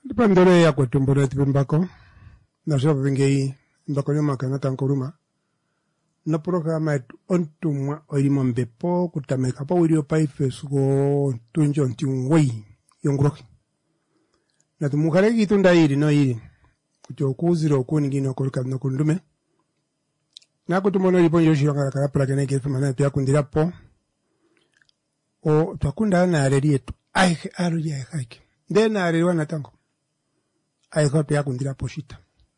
Pandore ya kwetumbore timbako na shoba bingei mbako nyoma kana tankoruma na programa ontumwa oirimo mbepo kutameka pa wirio paife sugo tunjo ntiwei yongroki na tumukare gitunda iri no iri kucho kuziro kuningino kolka no kundume na kutumono ipo yoshiro ngara para kene ke famana pia kundira po o twakunda na arerietu ai aro ya haiki ndena areriwa na tango ai pia kundira poshita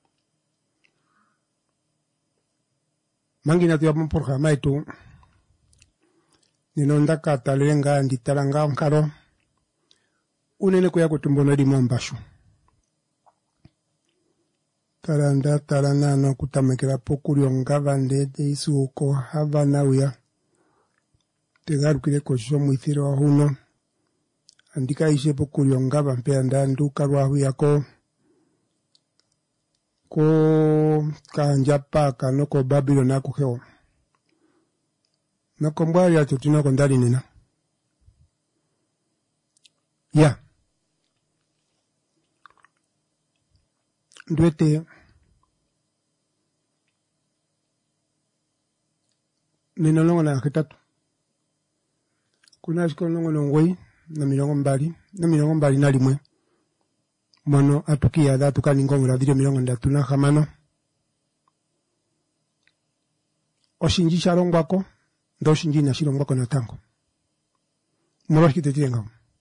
mangina tu yapon programa itu ninonda katalenga nditalanga nkaro unene kuya kutumbono di mombashu taranda tarana no kutamekera pokurio ngavande isuko havana uya tegaru kile kosho muithiro huno andika ise pokurio ngava mpenda nduka rwa yako ko kanjapa kanoko Babylon akuheo nako mbwari ya tutino kondali nina ya ndwete ninonongo na kitatu kuna shiko nongo nongoi na milongo mbali na limwe mono atukia da tukani ngongora dire milongo ndatu na hamano oshinji sharongwako ndo shinji na shirongwako na tango moroshi tetirenga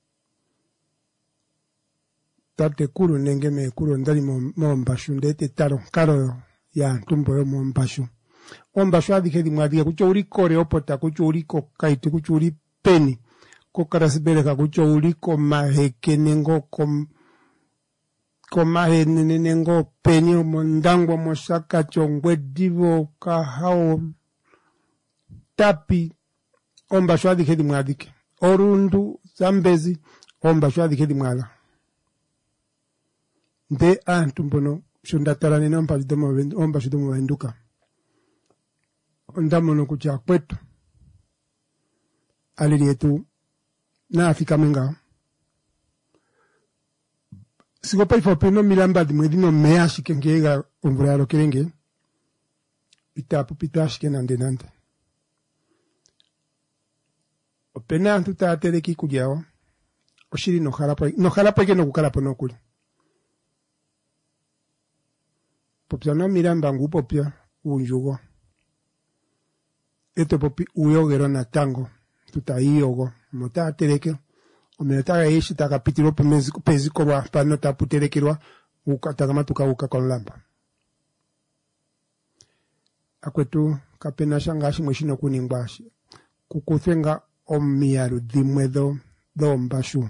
tate kuru nengeme kuru ndali mombashu ndete taro karo ya ntumbo yo mombashu ombashu adikedi mwadiga kucho uriko reopota kucho uriko kaiti kucho uri peni kukarasibeleka kucho uriko maheke nengo komahe nengo peni mondangwa mosaka chongwe divo kahao tapi ombashu adikedi mwadike orundu zambezi ombashu adikedi mwala nde antumbono shundatara nina ombashu domo wenduka ondamono kucha kwetu alili yetu na afika menga sigo pa ifopeno milamba di mwedino mea shikengega umbraro kerenge itapu pita shikena nante opena antuta ateleki kujao oshiri no harapa ke no kukarapo no kuli popia no milamba ngupopia unjugo eto popi uyogero na tango tuta iyogo mota ateleke omenetaga yeshi taka pitiro pezi korwa pano taputerekerwa ukatagama tukauka konlamba akwetu kapena shangashi mweshino kuningbashi kukuthenga omiaru dimwedo dombashu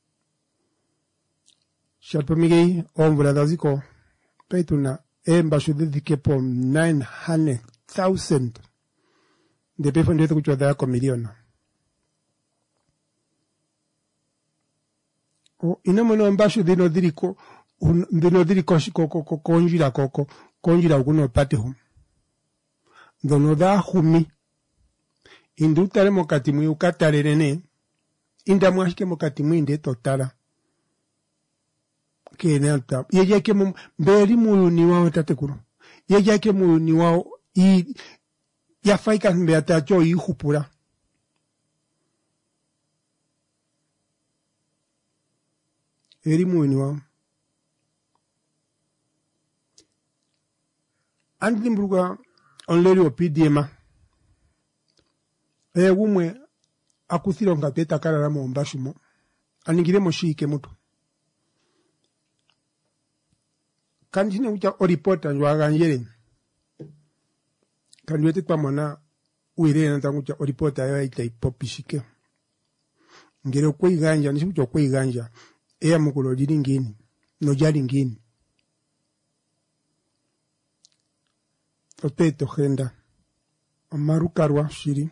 shalpomigei omvradaziko peituna embashu dedike po 900,000 de pefo ndete kuchwadaya ko miliona o inamono mbashu dino diriko konjira ukuno pateho ndono da humi indutare mokatimu ukatarerene inda mwashike mokatimu inde totala kene alta yeje ke mberi muyuni wao tatekuru yeje ke muyuni wao ya faika mbeata cho ihupura eri muyuni wao andimbuga onleri opidiema umwe akuthiro ngateta karara mombashumo aningire moshike mutu kanjine ucha oripota njwaganjere kanjwete kwa mwana uire na tangucha oripota ya ita ipopishike ngere kwiganja nishucho kwiganja eya mukulo diringini no jaringini oteto genda amarukarwa shiri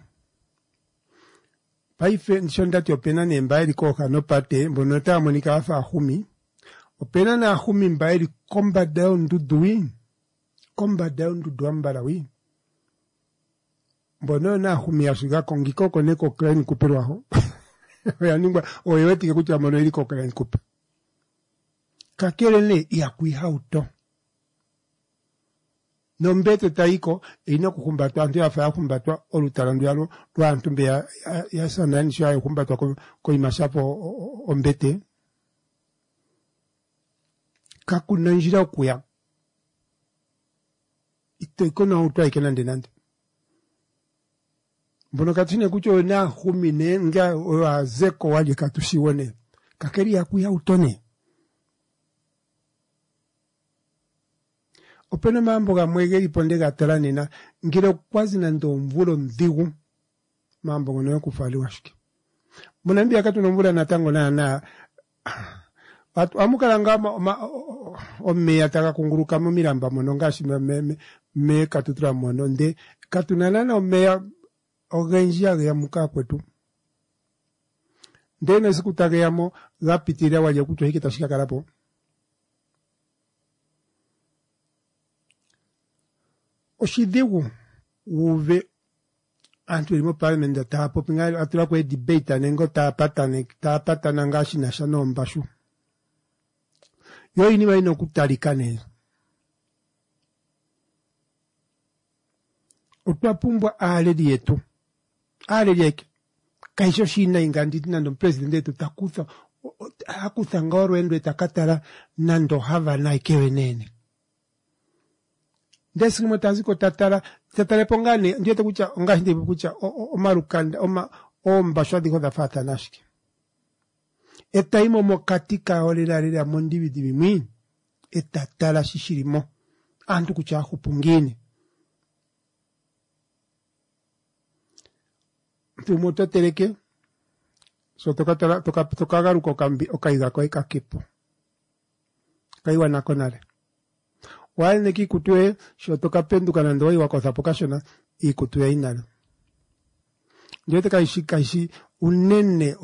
paife nshondati opena nembairi koka no pate mbonota monika afa humi opena na humi mbairi komba down duambarawi mbono na humi ashiga kongikoko neko kreni kuperwaho ya ningwa oyewetike kucha mono iliko kreni kupe kakelele ya kuihauto. Nombete taiko, ino kukumbatwa, antu ya faya kumbatwa, olutarandu yalo, kwa antumbe ya sanani shwa ya kumbatwa kwa imashapo ombete. Kakunanjira okuya. Ito ikona utwa ikenande nande. Mbono katine kucho na humine nga wa zeko wali katushiwone. Kakeri ya kuya utone. Opena mambo ga mwegeri ponde ga taranina. Ngire kwazi na ndo mvulo mdhigu. Mambo gono kufali washiki. Mbona mbia katu nomvula natango na amukala nga omme yataka kunguruka mu miramba mono ngashi me katutra mono nde katunalana omme ya ogenji ya muka kwetu ndene sikutage yamo gapitira waje kuto hiki tashika karapo oshidigu uve antu ilimo parliament da tapo pinga atula kwe debate nengo tapata nangashi na shano mbashu yo inima ino kutalikane. Utwapumbwa aledi yetu. Aledi yeke. Kaisho shina inganditi nando president yetu takutha. Hakutha ngoro endo etakatara nando hava na ikewe nene. Ndesi kimo taziko tatare pongane. Njete kucha, ngashinde kucha, omarukanda, mbashwa diko da fata nashiki. Eta imo mo katika olera mondividivi mwi. Eta tala shishirimo. Antu kucha hupungini. Tumoto tereke. So toka garu kokambi okaiga kwa ikakipo. Kaiwa nakonale. Wale neki kutue so toka pendu kanandoi wako zapokashona ikutue inalo. Njote kaishi unene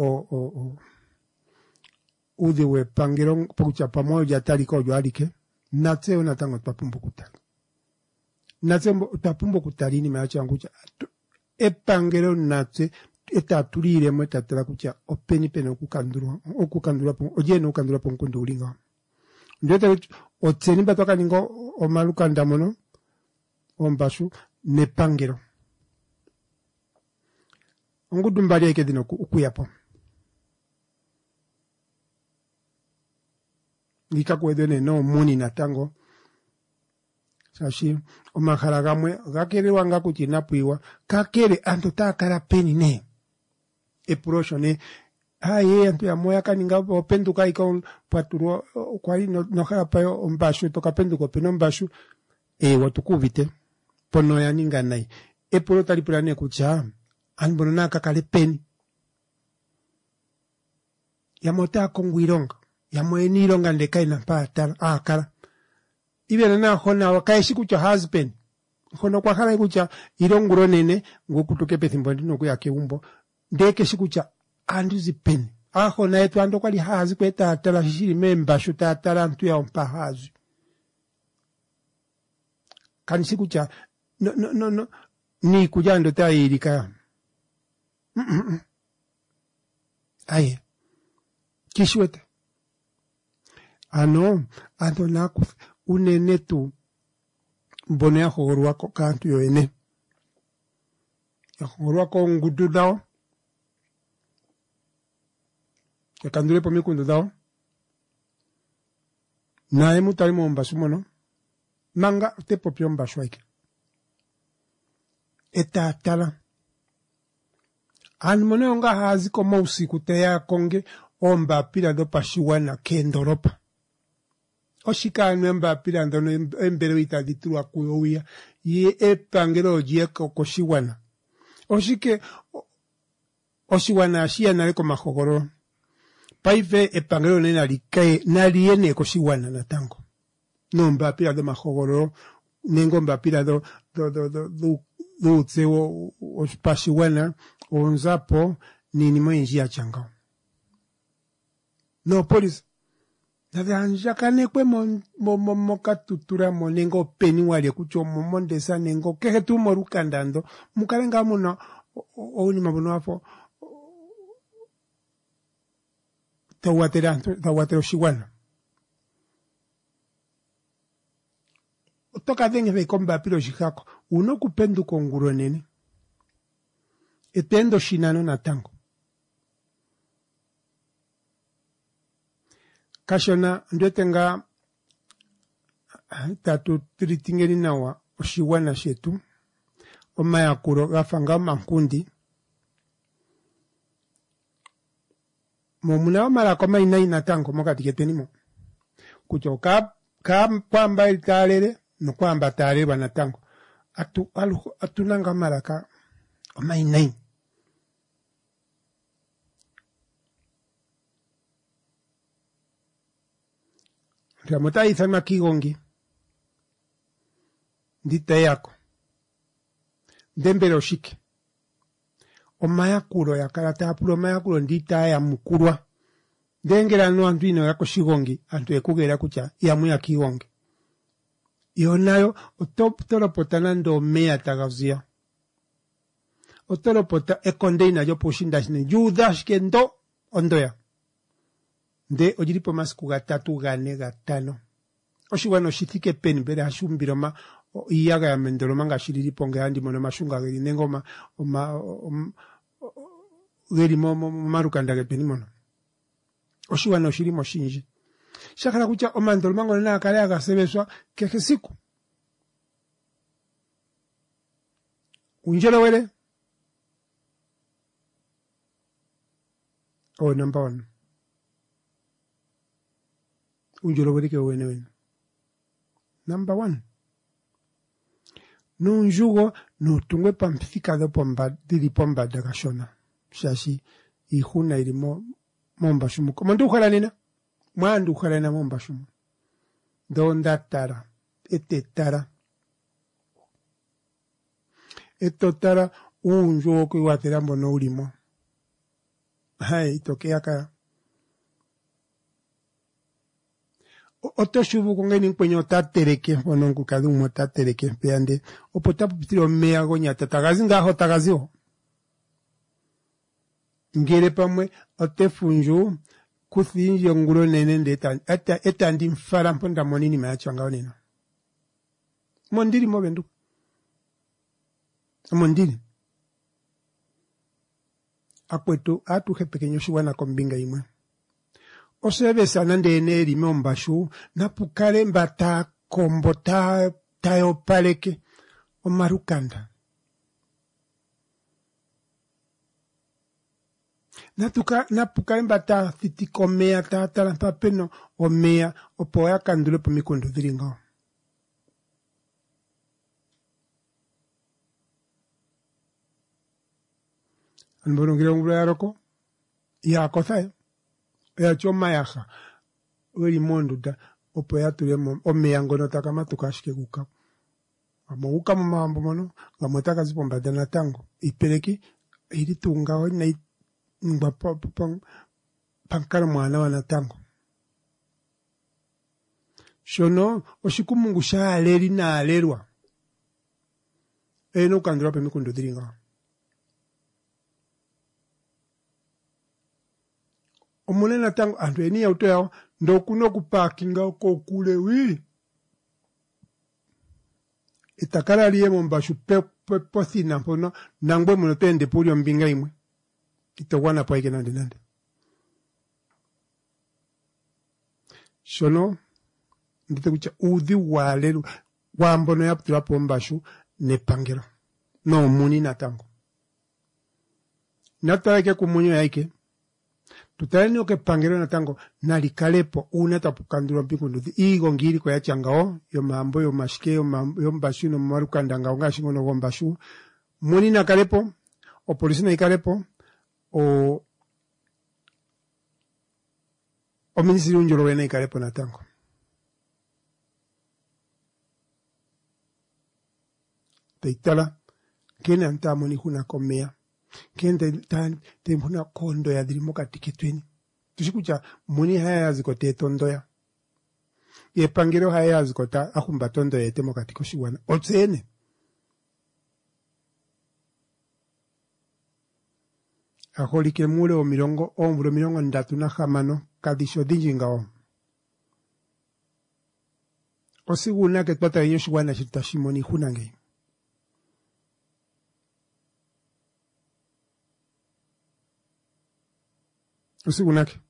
udiwe pangiro pokucha pamoja tali kojo alike. Natse unatango tapumbu kutali. Natse tapumbu kutali ni meacha angucha. Epangero natse etatulire mo etatala kucha openi pene okukandura po ojene okukandura po nkundu ulinga. Njote otseni batoka ningo omalukanda mono ombashu nepangero. Ongudumbali yake dino ukuyapo. Nikakwedene no muni natango. Sashi omakhala gamwe gakere wanga kuchinapuiwa kakere anto takara peni ne epurosho ne aye anto ya moya kaninga openduka iko paturo kwali no khala payo ombashu toka penduko peno ombashu watukuvite pono ya ninga nai epuro talipulane kucha anbono naka kale peni ya mota kongwironga ya moeni ronga ndeka ina pa kala ibe na hona wakaishi kucha husband hono kwa khala kucha ironguro nene ngokutuke pethimbo ndino kuyake umbo ndeke shikucha anduzi pen hona etu ando kwali hazi kweta atala shiri memba shuta atala mtu ya ompa hazi kanisi kucha no ni kujando ta irika aye kishwete ano ando naku unene tu mbone ya hogorwa ko kantu yo ene ya hogorwa ko ngudu dao ya kandure po mikundu dao na emu talimo ombashu mono manga te popio ombashu aike eta tala anmone onga hazi ko mausiku te ya konge omba pila do pashiwana kendoropa Oshika nwemba pila ndono embere itaditua kuyoia ye epangero jieko koshiwana. Oshike oshiwana ashia naleko mahogoro. Paive epangero nena likae naliene koshiwana natango. Nomba pila do mahogoro nengomba pila do utseo ospashiwana onzapo ninimo njia changao. No police Navanja kanekwe moka tutura monengo peni wale kucho mondesa nengo keke tu morukandando mukalenga muno oni mabono afo tawatera shiwana toka denge ve komba pilo shikako. Uno kupendu konguro nene. Etendo shinano na tango. Kashona ndetenga tatu tritingeni nawa oshiwana shetu. Omaya kuro gafanga mankundi. Momuna omala koma ina tango moka tiketenimo. Kucho kwamba italele no kwamba talele bana tango. Atunanga malaka oma ina. Ramota isama kigongi. Ndita yako. Dembele oshike. Omayakuro ya karata apulo omayakuro ndita ya mukurwa. Dengela no antuino yako shigongi. Antu ekugera kucha ya muya kigongi. Yonayo otopota nando mea tagazia. Otopota ekondeina yo pushinda shine. Judas kendo ondoya. Nde ojiripo masiku gatatu gane gatano. Oshiwano shitike peni bere hashumbiroma iyaga ya mendoloma nga shiriripo nge handi mono mashunga geri nengoma geri marukandage peni mono. Oshiwano shirimo shinji. Shakara kucha omandoloma ngone na kale aga sebeswa keke siku. Unjelo wele? Oh, number one. Unjolo wele ke wene. Number one. Nunjugo no tungwe pampifika do pomba dili pomba daga shona. Shashi ihuna ilimo momba shumu. Komandu ukhala nina? Mwandu ukhala nina momba shumu. Donda tara. Ete tara. Eto tara unjugo kuiwatera mbono ulimo. Hai, itokea kaya. Oto shubu kongeni nkwenyo tatereke onongu kadumo tatereke peande opota pupitiro mea gonya tatagazi ngaho tagaziho ngere pamwe otefunju kuthinjo ngulo nene ndeta eta ndi mfara mponda monini macho ngao nina mondiri mobendu mondiri akwetu atu hepekenyo shuwana kombinga imwe osebesa nande neri mombashu napukale mbata kombo tayo paleke omarukanda napukale mbata fitikomea tatala papeno omea opoya kandulo pomikondo dhiringo anborongira ngula yaroko ya kothae ya choma yaha weli mondo da opo ya tulemo omeya ngono takama tukashike guka amo guka mu mambo mono ngamotaka zipomba dana tango ipeleki iri tunga na ngba pankara mwana wana tango shono oshikumungu sha aleri na alerwa eno kandura pe mikundo diringa omunena tango antu eni auto yao ndokuno kuparkinga ko kule wi itakala liye mombashu pothina mpono nangwe muno tende pulio mbinga imwe itowana poike nande shono ndite kucha udhi waleru wambono yaputula pombashu nepangero no muni na tango nataweke kumunyo yaike tutani oke pangero na tango nalikalepo una tapukandura mpingunduthi igo ngiri kwa yachangao yo mambo yo mashike yo mbashu no marukanda ngao ngashingo no mbashu muni na kalepo o polisi na ikalepo o minisiri unjolo wena ikalepo na tango teitala kene antamoni huna komea kende te muna kondo ya dirimo katiketweni tushikucha muni haya yazikote tondoya ye pangiro haya yazikota akumba tondo yete mokatiko shiwana otsene aholike mule o mirongo ndatu na hamano kadisho dinjingao osiguna que twata yenyo wana chitashimoni hunange osigunake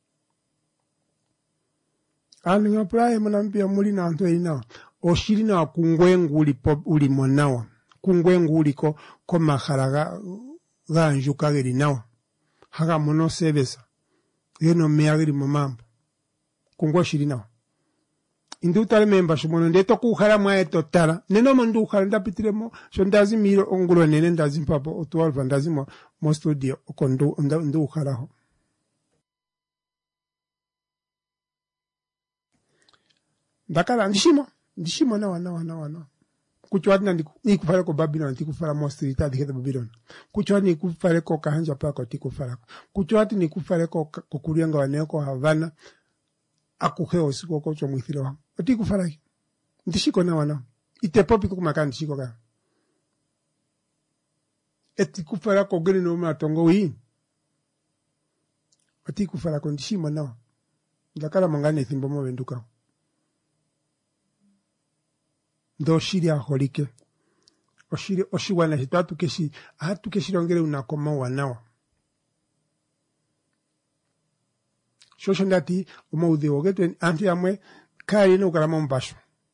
ani ngapraye mnampia muli na antu ina oshiri na kungwengu uli monawa kungwengu uliko ko maharaga ganjuka geri nawa haga mono sebesa yeno meagiri momambo kungwa shiri nawa indu tale memba shumono ndeto kuhara mwa etotala neno mandu uhara ndapitiremo so ndazi miro ongulo nene ndazi mpapo otwalva ndazi mo studio okondu ndu uhara ho ndakala ndishimo na kuchwa ni kufara ko Babylon ti kufara mostri ta diketa Babylon kuchwa ni kufara ko kahanja pa ko ti kufara kuchwa ni kufara ko kuryanga wane ko Havana akuhe osiko ko chomwithiro wa ti kufara ndishiko na wana ite popi ko makandi ndishiko ka eti kufara ko gele no matongo wi ati kufara ko ndishimo na ndakala mangane thimbo mo venduka ndo shiri aholike oshiwana hitatu keshi hatu keshirongere unakoma wanawa shosho ndati omaudhi ogetwe anti amwe kali no kalama mbasho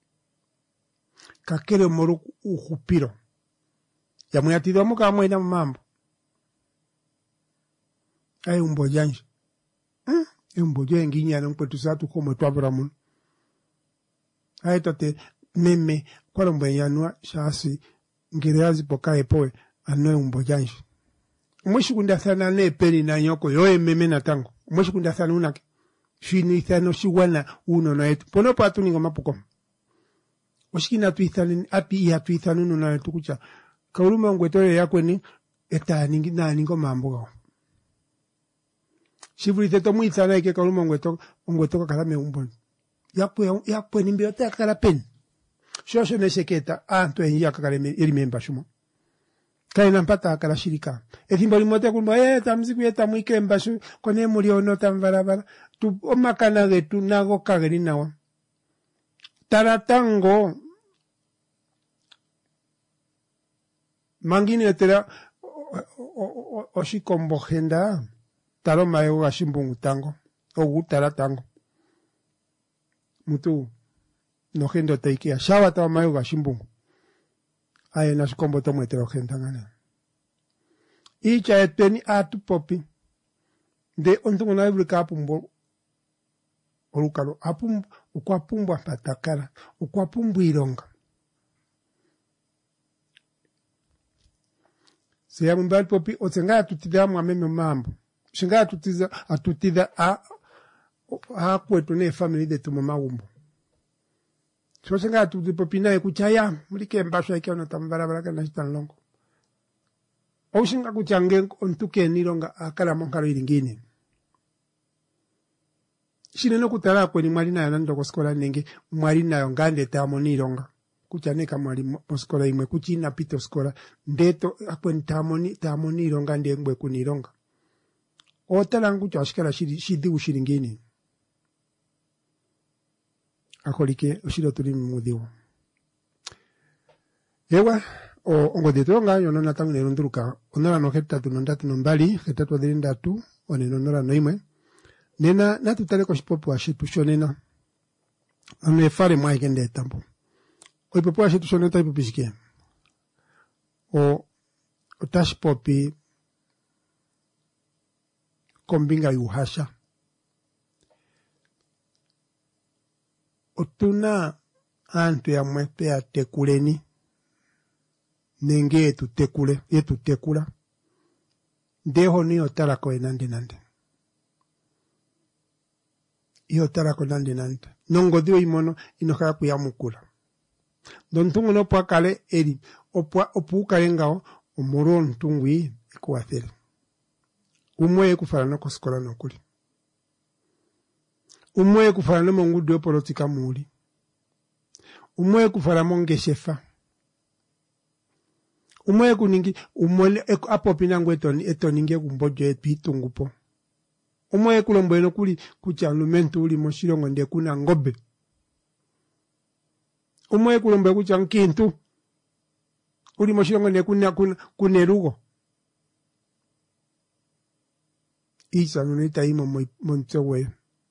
kakere moru uhupiro yamwe atido muka amwe na mambo ay umbojanje umboje nginya no kwetu satu komo twabura mun ay tote meme kwa lombe yanwa shasi ngireazi pokae poe anoe umbojanje mwishu kundathana ne peni na nyoko yoe meme na tango mwishu kundathana unake shini thano shiwana uno na etu pono patu ningo mapuko oshikina tuithani api ya tuithanu no na tukucha kauluma ngwetore yakwe ni eta ningi na ningo mambo shivuli teto muithana ike kauluma ngwetoka kalame umboni yakwe nimbiota kala peni shosho neseketa anto enja kakaleme irimemba shumo kaina mpata akala shirika ethimbo limote kumba tamziku yeta mwike mbashu kone muri ono tamvarabara tu omakana getu nago kageri nawa taratango mangini etera oshikombo genda taro mayo gashimbungu tango ogu taratango mutu no gendo teikia shawa tawa mayo gashimbungu aye na shikombo tomo heterogenta ngane icha eteni atu popi de ontungu na ibrika apumbo olukalo apumbo ukwapumbo patakala ukwapumbo ironga seya mbali popi otenga atutida mwameme mambo shinga atutida a kwetu ne family de tumama umbo Chosenga tu popina kuchaya mulike mbasho yake ona tambarabara kana chitanlongo. Oshinga kuchange ontuke nironga akala monkalo iringine. Shine no kutala kweni mwali na nando koskola nenge mwali na yongande tamo nironga. Kuchaneka mwali moskola imwe kuchina pito skola ndeto akweni tamo nironga ndengwe kunironga. Otala ngucho ashikala shidi ushiringine. Akolike oshiro tuli mudiwo ewa ongo detonga yo nona tangu nerunduruka onora no heta tunondatu nombali heta twadindatu onenonora noimwe nena natutale ko shipopo ashitu shonena ane fare mai kende tambo o popo ashitu shonena tai popishike o tashpopi kombinga yuhasha otuna antu ya mwepe ya tekuleni nenge yetu tekula ndeho ni otarako nande iyo tarako nande nongo dio imono inokaya kuyamukula ndontungu no pakale eri opuka engao omoro ntungwi ikuathele umwe kufara no koskola nokuli umwe kufara no mongudo politika muri umwe kufara mongeshefa umwe kuningi umwe apopina ngwetoni etoninge kumbojo epitungupo umwe kulombo eno kuli kuchalumento uli moshirongo nde kuna ngobe umwe kulombe kucha nkintu uli moshilongo ne kunerugo isa nunita imo montsewe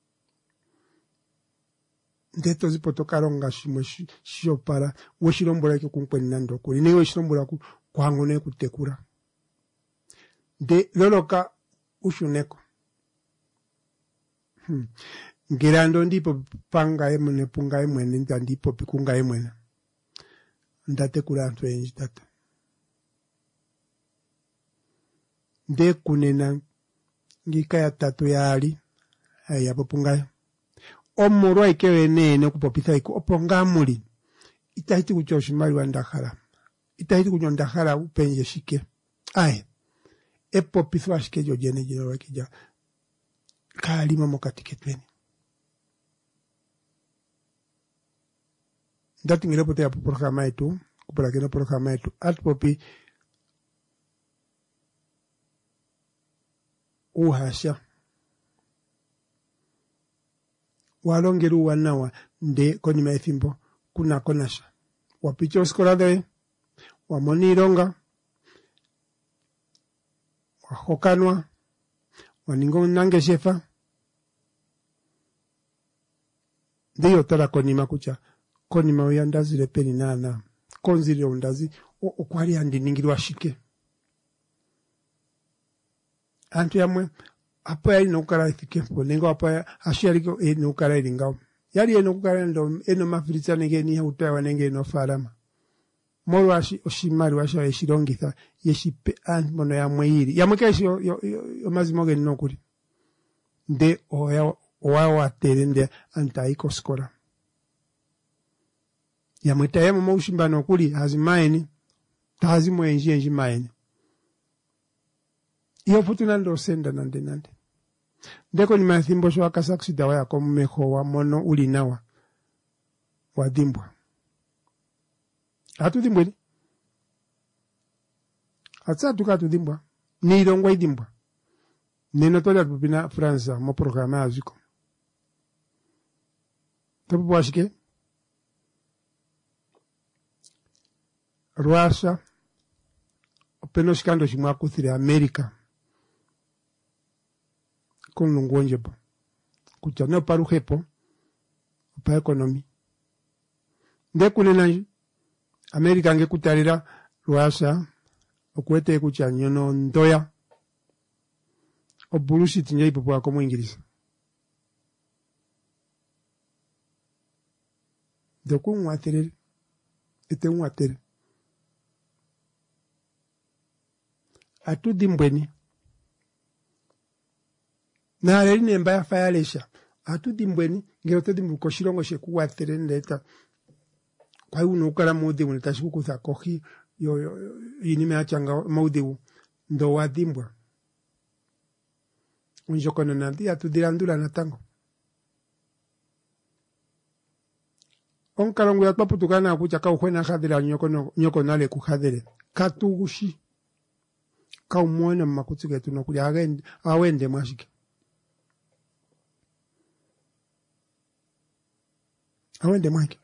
ndeto zipotokaronga shimwe shopara weshilombola ke kunkwenando kuli ne weshilombola kwangu ne kutekura de loloka ushuneko ngirando ndipo panga emune punga emwene ndipo pikunga emwene ndatekura antu enji tata de kunena ngika ya tatu yali ayapo punga omurwa ikewe nene kupopitha iku oponga muli itahiti kuchoshimali wa ndakhala itahiti kunyondakhala upenje shike aye epopithwa shike jojene jino wakija kalima mokatiketweni ndati ngilepo te programa yetu kupala kena programa yetu atpopi uhasha walongeru wanawa nde konima ethimbo kuna konasha wapicho oskolade wamonironga wahokanwa waningo nange shefa ndiyo tala konima kucha konima uyandazile peni nana konzile undazi okwali andi ningirwa shike antu yamwe apo yali nokukala ithikempo nengo apo ashiyaliko nokukala ilingao yali enokukala eno mafilisa nenge ni hutawa nenge no farama moro oshimali washa eshilongitha yeshipe antu mono yamwe yiri yamwe kashi yo mazimoge nokuri nde owa terende antaiko skola yamwe tayemo maushimba kuli hazimaeni tazimu enji maeni iyo futuna ndo senda nande ndeko ni mathimbo shwa kasaksida wa yako mmeho wa mono ulinawa wadimbwa atudhimbweni atsatuka atudhimbwa ni ilongwa idimbwa neno tola tupina Fransa mo programa aziko topo washike Russia openo shikando shimwa kuthire America con lungonjebo kucha no parujepo pa economy de kunena America nge kutarira Russia okwete kucha nyono ndoya obulushi tinye ipopo ako mu English de ku mwatere ete mwatere atudimbweni na leli nemba ya fayalesha atudimbweni ngero todimbu koshilongo shekuwa terendeta kwa uno ukala mode unitashi kutha kohi yo yinime achanga mode ndo wadimbwa unjokona nandi atudirandula natango onkalongo yatwaputukana kucha kauhwena hadira nyoko nale kuhadere katugushi kaumwona mmakutsuke tunokuli awende mwashike awende mwake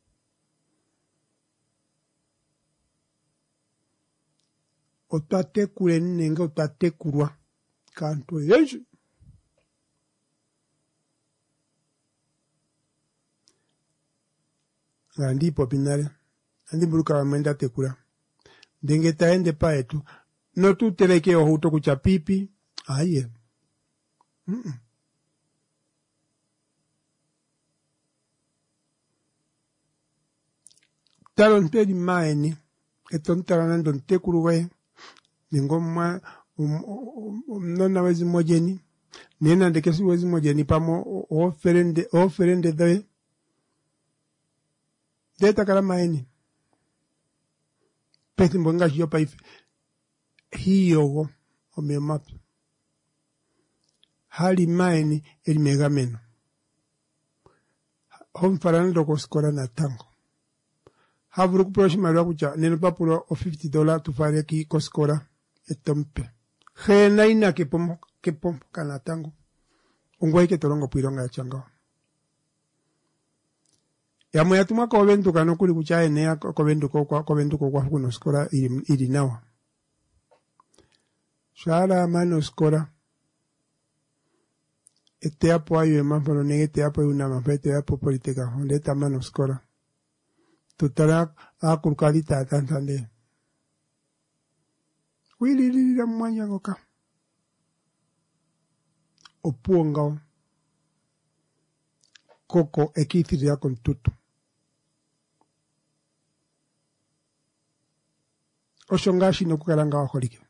otatekule nenge otatekulwa kantu yesu ndipo pinale andi buluka wamenda tekula ndenge taende paetu no tu teleke ohuto kucha pipi aye talon pedi maeni eton taranando ntekuluwe ningoma nona wezi mojeni nena ndekesi wezi mojeni pamo oferende dwe deta kala maeni peti mbonga hiyo pa ife hiyo omemapi hali maeni elimegameno homfarando koskora na tango havuru kuproshima lwa kucha neno papulo o $50 tufare ki koskora etompe khena ina kepompo kana tango ungwa ike torongo puironga ya changao Yamwe yatuma kobenduka nokuli kuchaenea kobenduko kwa kuno skora ili nawa. Shara mano skora. Este apo ayo emafano negete apo una mafete apo politika. Leta mano skora. Tutara akurkalita tantande. Wili la mwanya goka. Opuongao. Koko ekitiria con tutu. Oshongashi no kukaranga wakolike.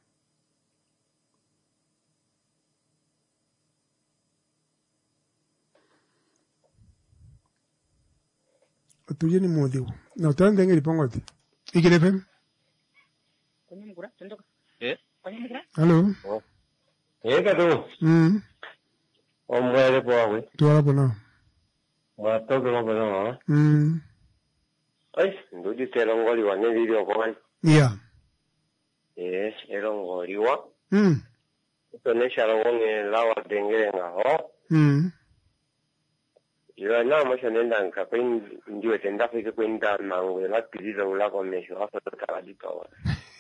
Otuye ni modiwo. Na utande ngeli pongote. Ikilefem? Konyamukura, tondoka. Konyamukura? Hello? Oh. Kadu. Omwele poawe. Tuwala pona. Mwatoke mabana. Ay, nduji telongoli wa ne video kwa. Yeah. Elongoli wa. Tonesha longe lawa dengere nga ho. Yo na mo shanenda nka kwen ndiwe tenda fike kwenda mangwe la piliza ula kwa mesho hapo tutakadika wa.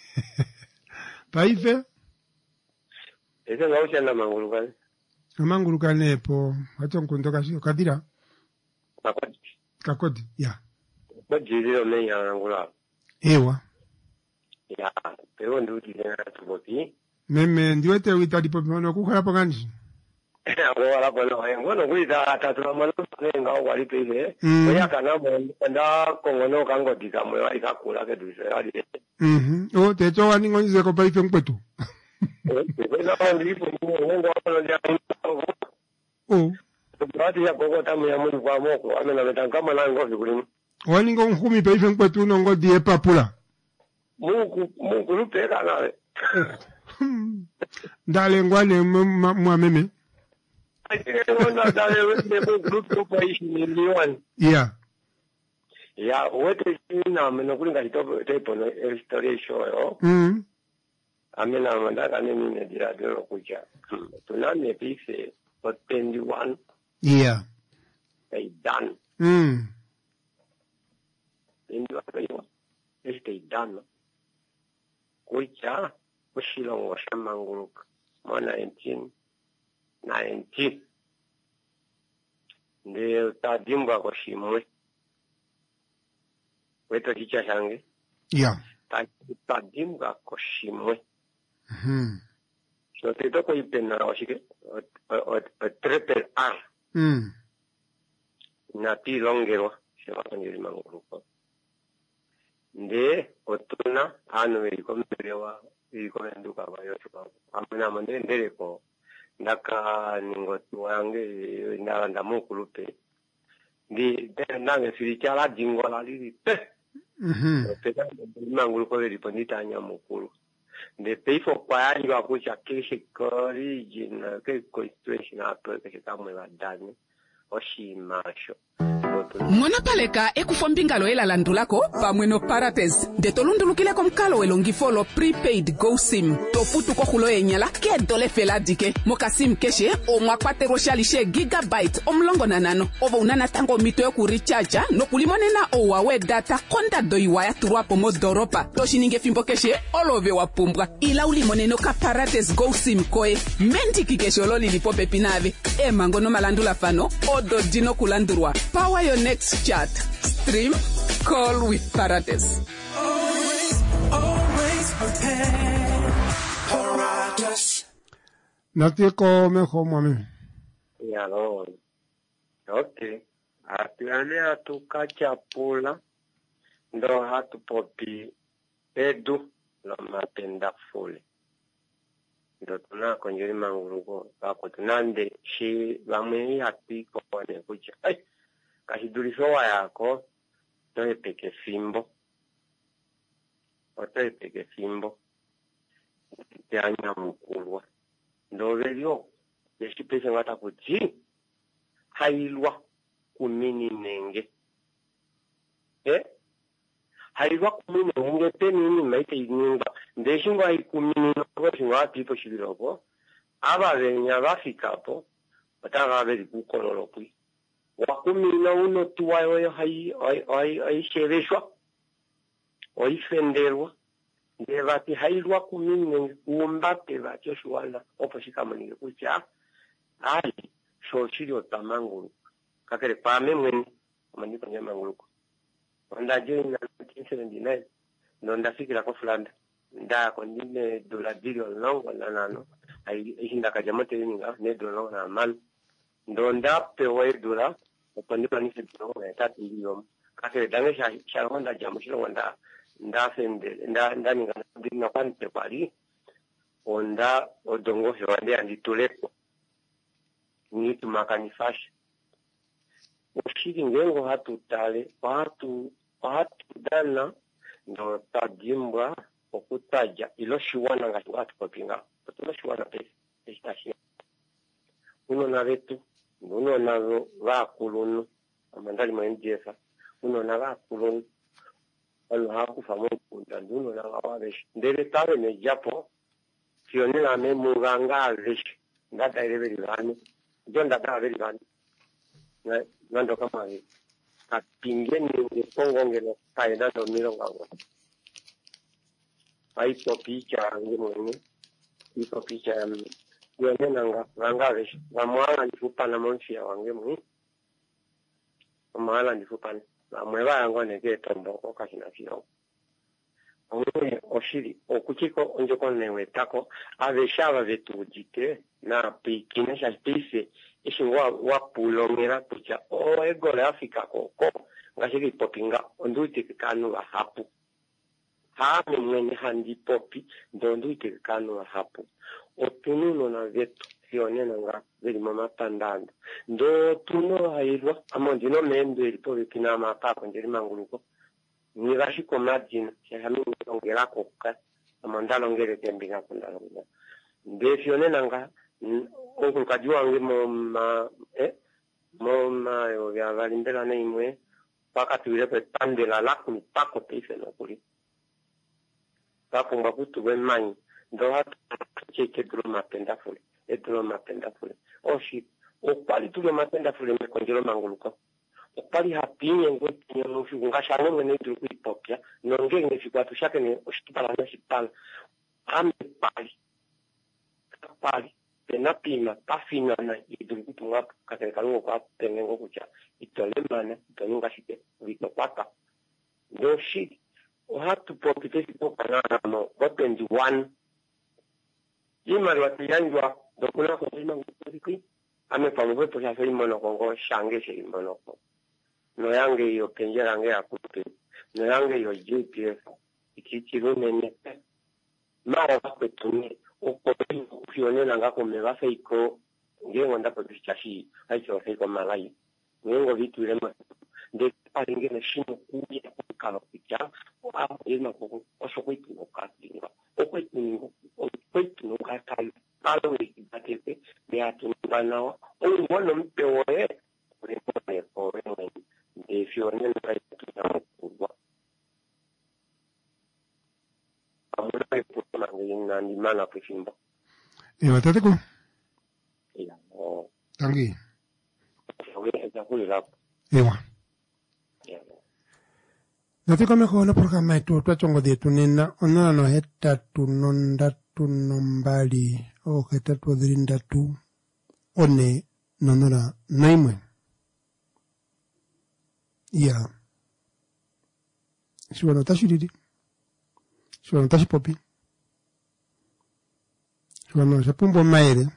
Paife? Ese ngao na mangulu kan. Mangulu kan po ato nkuntoka sio kadira. Kakodi, yeah. Bajiri me ya ngula. Ewa. Ya, pero nduji tena tuboki. Meme ndiwete wita dipo mwana kukhala pakanji. Wala pala ngono kuita tatu mwana nga wali pele. Oya kana mo nda kongono kango dikamwe wali kakula ke duise ali. O techo wani ngonze ko paife mkwetu. Bena ndipo ngo wala ya. Oh. Bati ya gogo tamu ya mungu kwa moko amena metangama na ngozi kulimu. Wani ngo nkumi paife mkwetu no ngo die papula. Mungu lupe kana. Ndale ngwane meme. Yeah. Yeah, what is na menokulinga hitopo tepo no story show yo. Amena mandaka nini ne dira dero kuja. Tuname pise for 21. Yeah. They done. They done. Kuja kushilongo shamanguluka. Mo 19. Ndio tadimba kwa shimwe. Weto kicha shange. Yeah. Tadimba kwa shimwe. So teto kwa ipena washike. Triple R. Na ti longewa. Shema kanjiri manguruko. Nde otuna anu verikomelewa. Verikomenduka bayochuka. Amena mande ndere ko. Ndaka ningotu wange ndalanda mukulupe ndi nange sirichala jingola lili pe peka mangulu ko lipondita nya mukulu de peifo kwa ali wa kucha kishi origin ke situation ato ke kamwe badani oshimasho Mwana paleka ekufo mbingalo elalandulako pamwe no Parates de tolundulukileko mkalo elongifolo prepaid GoSim tofutu ko hulo enyala ke dole fela dike mokasim keshe o mwakwatero shalishe gigabyte omlongo nanano ovo unana tango mito yoku recharge no kulimonena o wawe data konda doiwaya turwapo modoropa toshininge fimbo keshe olove wapumbwa ila ulimoneno ka Parates GoSim koe menti kikeshe ololi lipope pinave mango no malandula fano odo dino kulandurwa power your next chat. Stream, call with Parates. Always prepare. Parates. Natiko mejo mami. Ya no. Okay. Atiane atukacha pula. Ndo hatu popi edu lo mapenda fule. Ndo tuna konjuri manguruko. Bako tunande shi bamwe hatiko wane kucha. Ay. Kahidulisowa yako toe peke fimbo otoe peke fimbo teanya mukulwa ndovelyo yeshipese ngata kuti hailwa kumini nenge hailwa kumini nenge penini maite inyumba ndeshingo haikumini noko shingwa tipo shiliroko aba venya bafikapo batanga beli kukololo pui wakumina uno tuwa oyo hai shereshwa oi fenderwa ndevati hailwa kumine umbate vacho shwala oposhika mwenye kucha ai shochiri otamangulu kakere pame mweni amaniko nyamanguluko onda joina 1979 nonda fikira ko Fulanda nda ko ndine dola billion longo nanano ai hinda kajamote ninga ne dola na mal ndonda pewe dola opandika ni sedro na 3 billion kakere dange sharonda jamushiro wanda nda sende nda ninga ndina kwante pali onda odongo hewande anditulepo ni tumakanifasha ushiri ngengo hatutale watu dana ndo tajimbwa okutaja ilo shiwana ngati watu kopinga tulo shiwana pesa uno na vetu uno na vakulunu amandali mwenjesa uno na vakulunu alo hakufa mukunda uno na wawesh ndele tawe ne japo fionela me muganga avesh ndata ileveli vani jonda ta veli vani nando kama hivi kapingeni ngepongo ngelo kaida ndo miro ngawa aipo picha ngimwe ipo picha yonena nganga ngamwala ndifupa na monfia wangemwe amala ndifupa na mweba yango neke tomboko kashina fio omwe oshiri okuchiko onjoko newe tako aveshava vetujite na pikinesha spise ishingwa wapulongera kucha egole Afrika koko ngashiki popinga onduti kanu wa hapu hami mwenye handi popi ndonduti kanu wa hapu otununo na vetu sionena nga veli mama tandanda ndo tuno hairwa amondino mendo ilipo vikina mapako njeri manguluko nigashiko margin shahami ngera koka amandalo ngere tembinga kundalo nde sionena nga onko kajua ngi moma yo ya valindela na imwe paka tuirepe pandela lakuni pako peife no kuli papo ngakutu wenmanyi ndo hatu cheke duro mapenda fule oshi okwali tulo mapenda fule mekonjelo manguluko okwali hapinye ngoti nyofi ngashango mwene duro kuipopya nonge ngefikwatu shake ni oshitupala na shipala ame pali penapima pafina na idungutu ngapu katenkalungo kwa tengengo kucha itolemana itonunga shite wito kwaka ndo shit ohatu popitesi poka namo wapendi one imari watiyanjwa dokuna kuzima ngukuriki ame pamuwepo shafeli mono kongo shange shiri mono kongo no yange iyo penjera nge ya kutu no yange iyo GPS ikichirume nepe mara wakwe tumi ukopini kufionena ngako mewafe iko ngengo ndapo tuchashi haicho feiko malai ngengo vitu ilema nde palingene shino kuya kukalo picha wa ilma koko osho kwetu nukati okwetu nukatali palo ikibatete meatu mbanawa mwono mpewoe ulimone kowewe nde fionena ngaitu na mkubwa amuna iputama ngina ndimana kufimba matateko ya tangi ewa natiko mekhola programa yetu twachongo dhetu nena onana no heta tunombali o heta tuodhirindatu one nonora naimwe ya shiwano tashiriri shiwano tashipopi shiwano shapumbo maere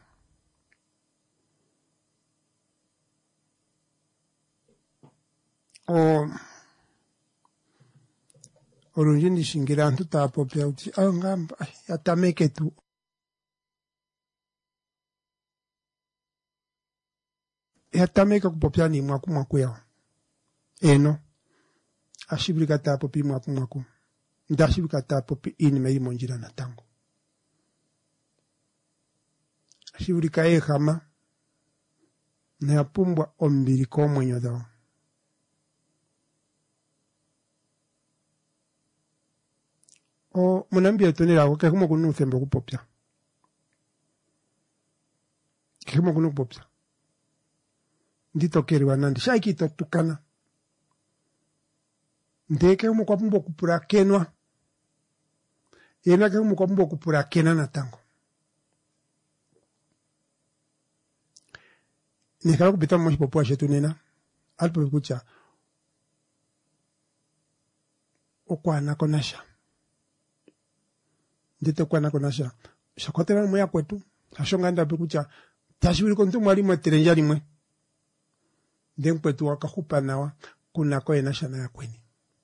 olunjini shingira antu tapopya uti ngamba yatameke tu yatameke kupopya ni mwaku yao eno ashibirika tapopi mwaku ndashibirika tapopi ini meyi monjira na tango ashibirika ehama na yapumbwa ombiri ko mwenyo dao o munambia tonera ko kemo kunu thembe kupopya kemo kunu kupopya nditokerwa nandi shaikito tukana ndeke umukwa pumbo kupura kenwa yena ke umukwa pumbo kupura kena natango nikala kupita mmoshi popoa shetu nena alpo kucha okwana konasha ndite kwana konasha shakotera moya kwetu ashonga ndape kucha tashibiri kontu mwali mweterenja limwe ndempetu wakahupa nawa kuna ko enasha na yakweni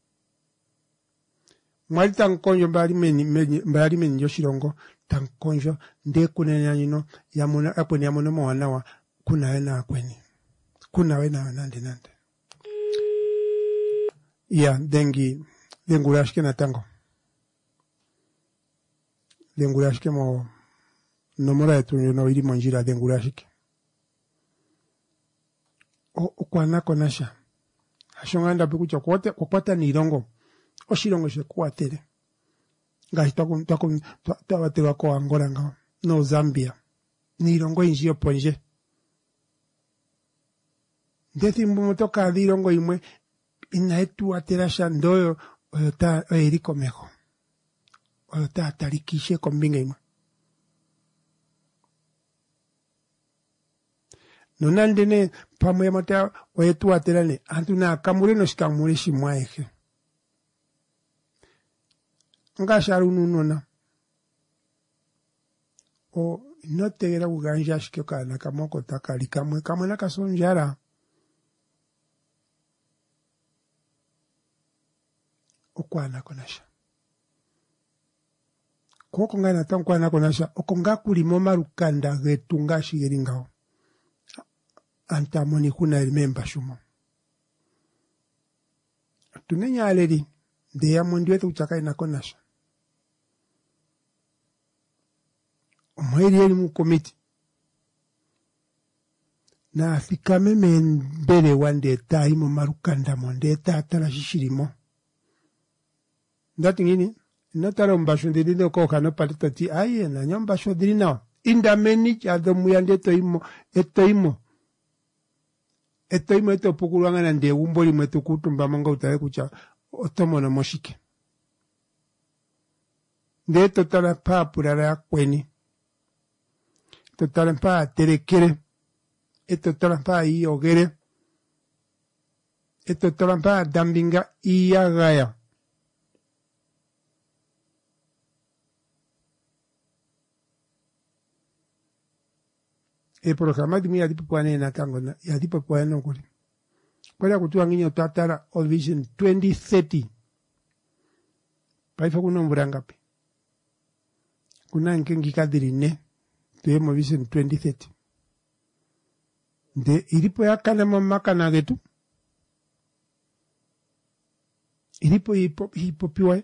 mwali tankonjo mbali meni yoshirongo tankonjo nde kunenya nyino yamuna akweni yamuna mwanawa kuna wena akweni kuna wena nande ya dengurashike na tango dengurashike mo nomora yetu no ili monjira dengurashike okwana konasha ashonganda bikucha kwote kupata nirongo oshirongo shekwatere ngahita tawaterwa ko Angola ngao no Zambia nirongo injio ponje ndeti mbumotoka lirongo imwe inaetu aterasha ndoyo oyota eriko mejo oyota tarikishe kombinga imwe nonandene pamoja mata oyetu aterane antuna kamure no shikamure shimwaeje ngasharu nona o notegera uganja shike kana kamoko takali kamwe nakasonjara okwana konasha koko ngana tankwana konasha okonga kulimo marukanda getunga shigeringao antamoni kuna remember shumo tunenya aleri de ya mundi wetu uchaka ina konasha omweri eli mu committee na afika meme mbele wande taimo marukanda monde tatala shishirimo ndati ngini natara mbasho ndinde ko kana patati aye na nyamba sho dirina inda meni cha domu yande etoimo eto pukulwanga na nde umboli mwetu kutumba manga utale kucha otomo na moshike nde totala pa purara ya kweni totala pa terekere totala pa iogere totala pa dambinga iyagaya programa de minha tipo na tango ya tipo no kuli kwa kutua nginyo tatara All Vision 2030 paifa kuno mburangapi kuna nkengi kadiri ne tuemo Vision 2030 de ilipo yakana mamakana getu ilipo hipo piwa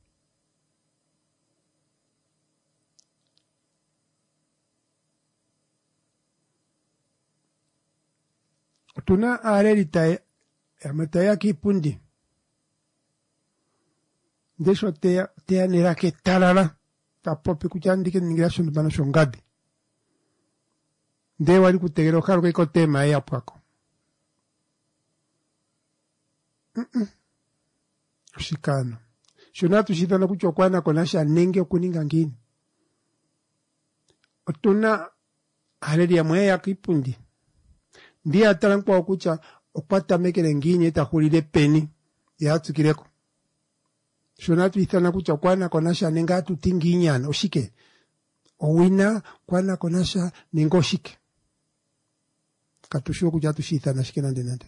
tuna arelita ametaya kipundi ndesho te nera ke talala tapopi kuchandike migration bana shongadi nde wali kutegero karo ko tema ya pwako shikana shonatu shitana kuchokwana konasha nenge kuninga ngini tuna areli ya mwe ya kipundi ndiye atalankwa okucha okwata mekele nginye tahulile peni ya atukireko shonatu ithana kucha kwana konasha nenga tutinginyana oshike owina kwana konasha nengo oshike katushuo kucha tushithana shike nande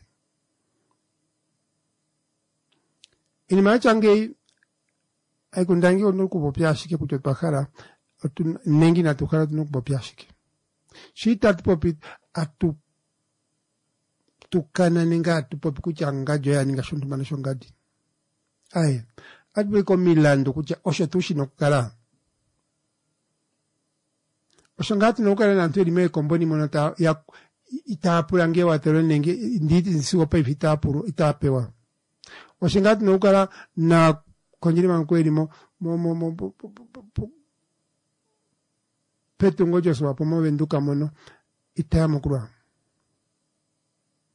ini machange aikundangi onukubopya shike kucha twakara nengi na tukara tunukubopya shike shita tupopi atu tukana ninga tupopi kucha ngajo ya ninga shundumana shongadi aye atbeko milando kucha osho tushi nokukala oshongati nokukala na ntweli me komboni monota ya itapura nge watero nenge nditi nsiwa pa itapuru itapewa oshongati nokukala na konjiri mankweli mo petu ngojo swa pomo venduka mono itaya mokura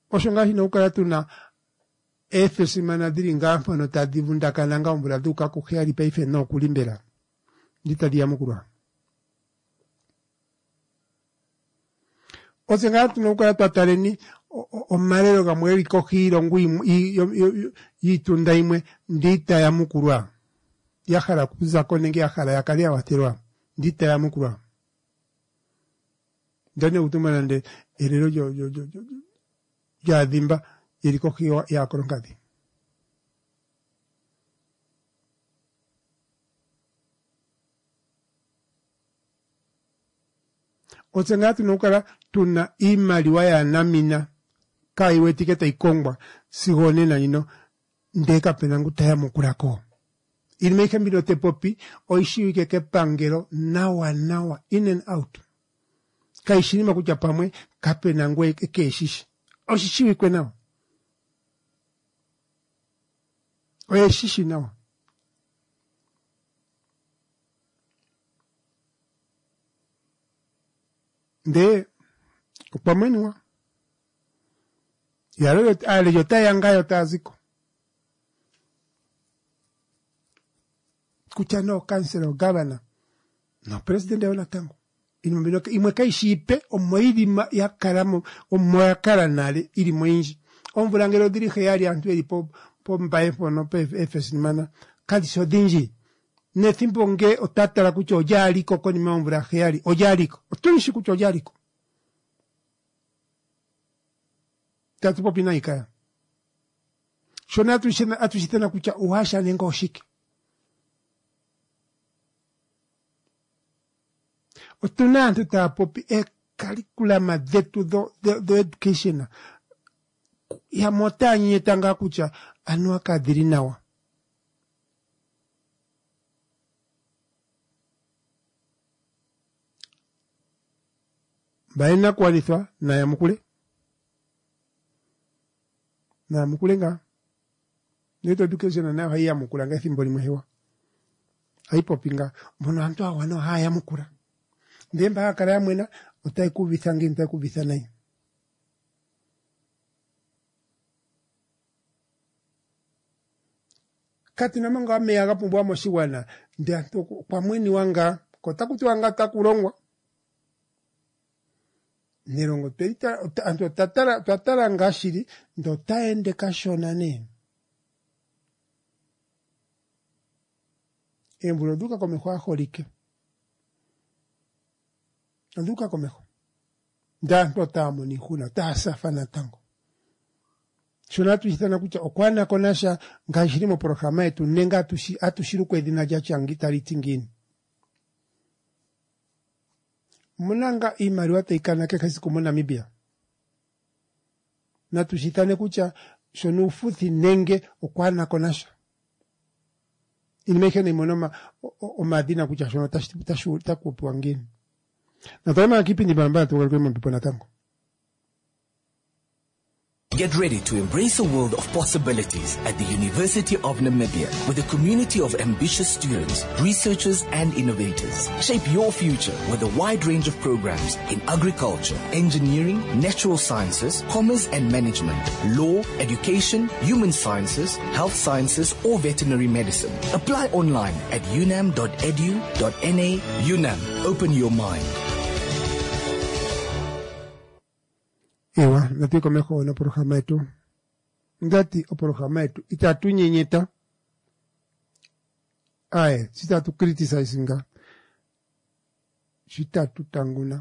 Oshonga hino ukala tuna efesi manadiri ngampo no tadivunda kananga ombula duka kukhali paife no kulimbera. Nditadia mukurwa. Osenga tuna ukala tatareni omalero gamwe likokiro ngwi yitunda imwe ndita ya mukurwa. Yakhala kuza konenge yakhala yakalia waterwa. Ndita ya mukurwa. Ndane utumana nde erero ya dhimba ilikokio ya koronkadi. Otsengatu nukara tuna imaliwa ya namina kaiwe tiketa ikongwa sigone na ino ndeka penangu taya mukurako. Ilmeke mbilote popi oishiwike ke pangero nawa in and out. Kaishini makucha pamwe kapenangu ekeshishi. Oshishiwikwe nawa. Oyeshishi nawa. Nde upamwenwa yalo ale yota yanga yota ziko kuchano kanselo governor no president de la tango inimbino imwe kaishipe omoyidima ya karamo omoya karanale ili mwinji omvulangelo dirige yali antu eli po mbaye no pfs mana kadi so dinji ne timpo nge otatala kucho ojaliko koni mamvula khayali ojaliko otunishi kucho ojaliko tatu popina ikaya shona atushitana kucha uhasha nengo shike otunantu ta popi curriculum detu do education ya motanyi etanga kucha anua kadiri nawa baina kwalithwa na ya mukule nga neto education na haya mukula nga thimbo limwehewa haipo pinga mbono antu awano haya mukula ndemba akara ya mwena utaikubitha nginta kubitha nayo kati na manga ameaga pumbwa moshiwana ndi antu kwa mweni wanga kotakuti wanga takulongwa nirongo perita antu tatara ngashiri ndo taende kashona ne embulo duka komeho aholike duka komeho ndanto tamo ni huna tasafa na tango shona tuishitana kucha okwana konasha ngashiri mo programa yetu nenga atushiruko edina jachangita litingini munanga imaliwa teikana ke kasi kumona Namibia na tushitane kucha shonu ufuthi nenge okwana konasha inimeke ni monoma omadina kucha shonu tashuta kupu wangini na taima kipindi barambara tukalikuwa mpipo na tango. Get ready to embrace a world of possibilities at the University of Namibia with a community of ambitious students, researchers and innovators. Shape your future with a wide range of programs in agriculture, engineering, natural sciences, commerce and management, law, education, human sciences, health sciences or veterinary medicine. Apply online at unam.edu.na. UNAM, open your mind. Ewa, ngati komeko na programa yetu. Ngati programa yetu itatu nyenyeta. Ae, sitatu criticizinga. Sitatu tanguna.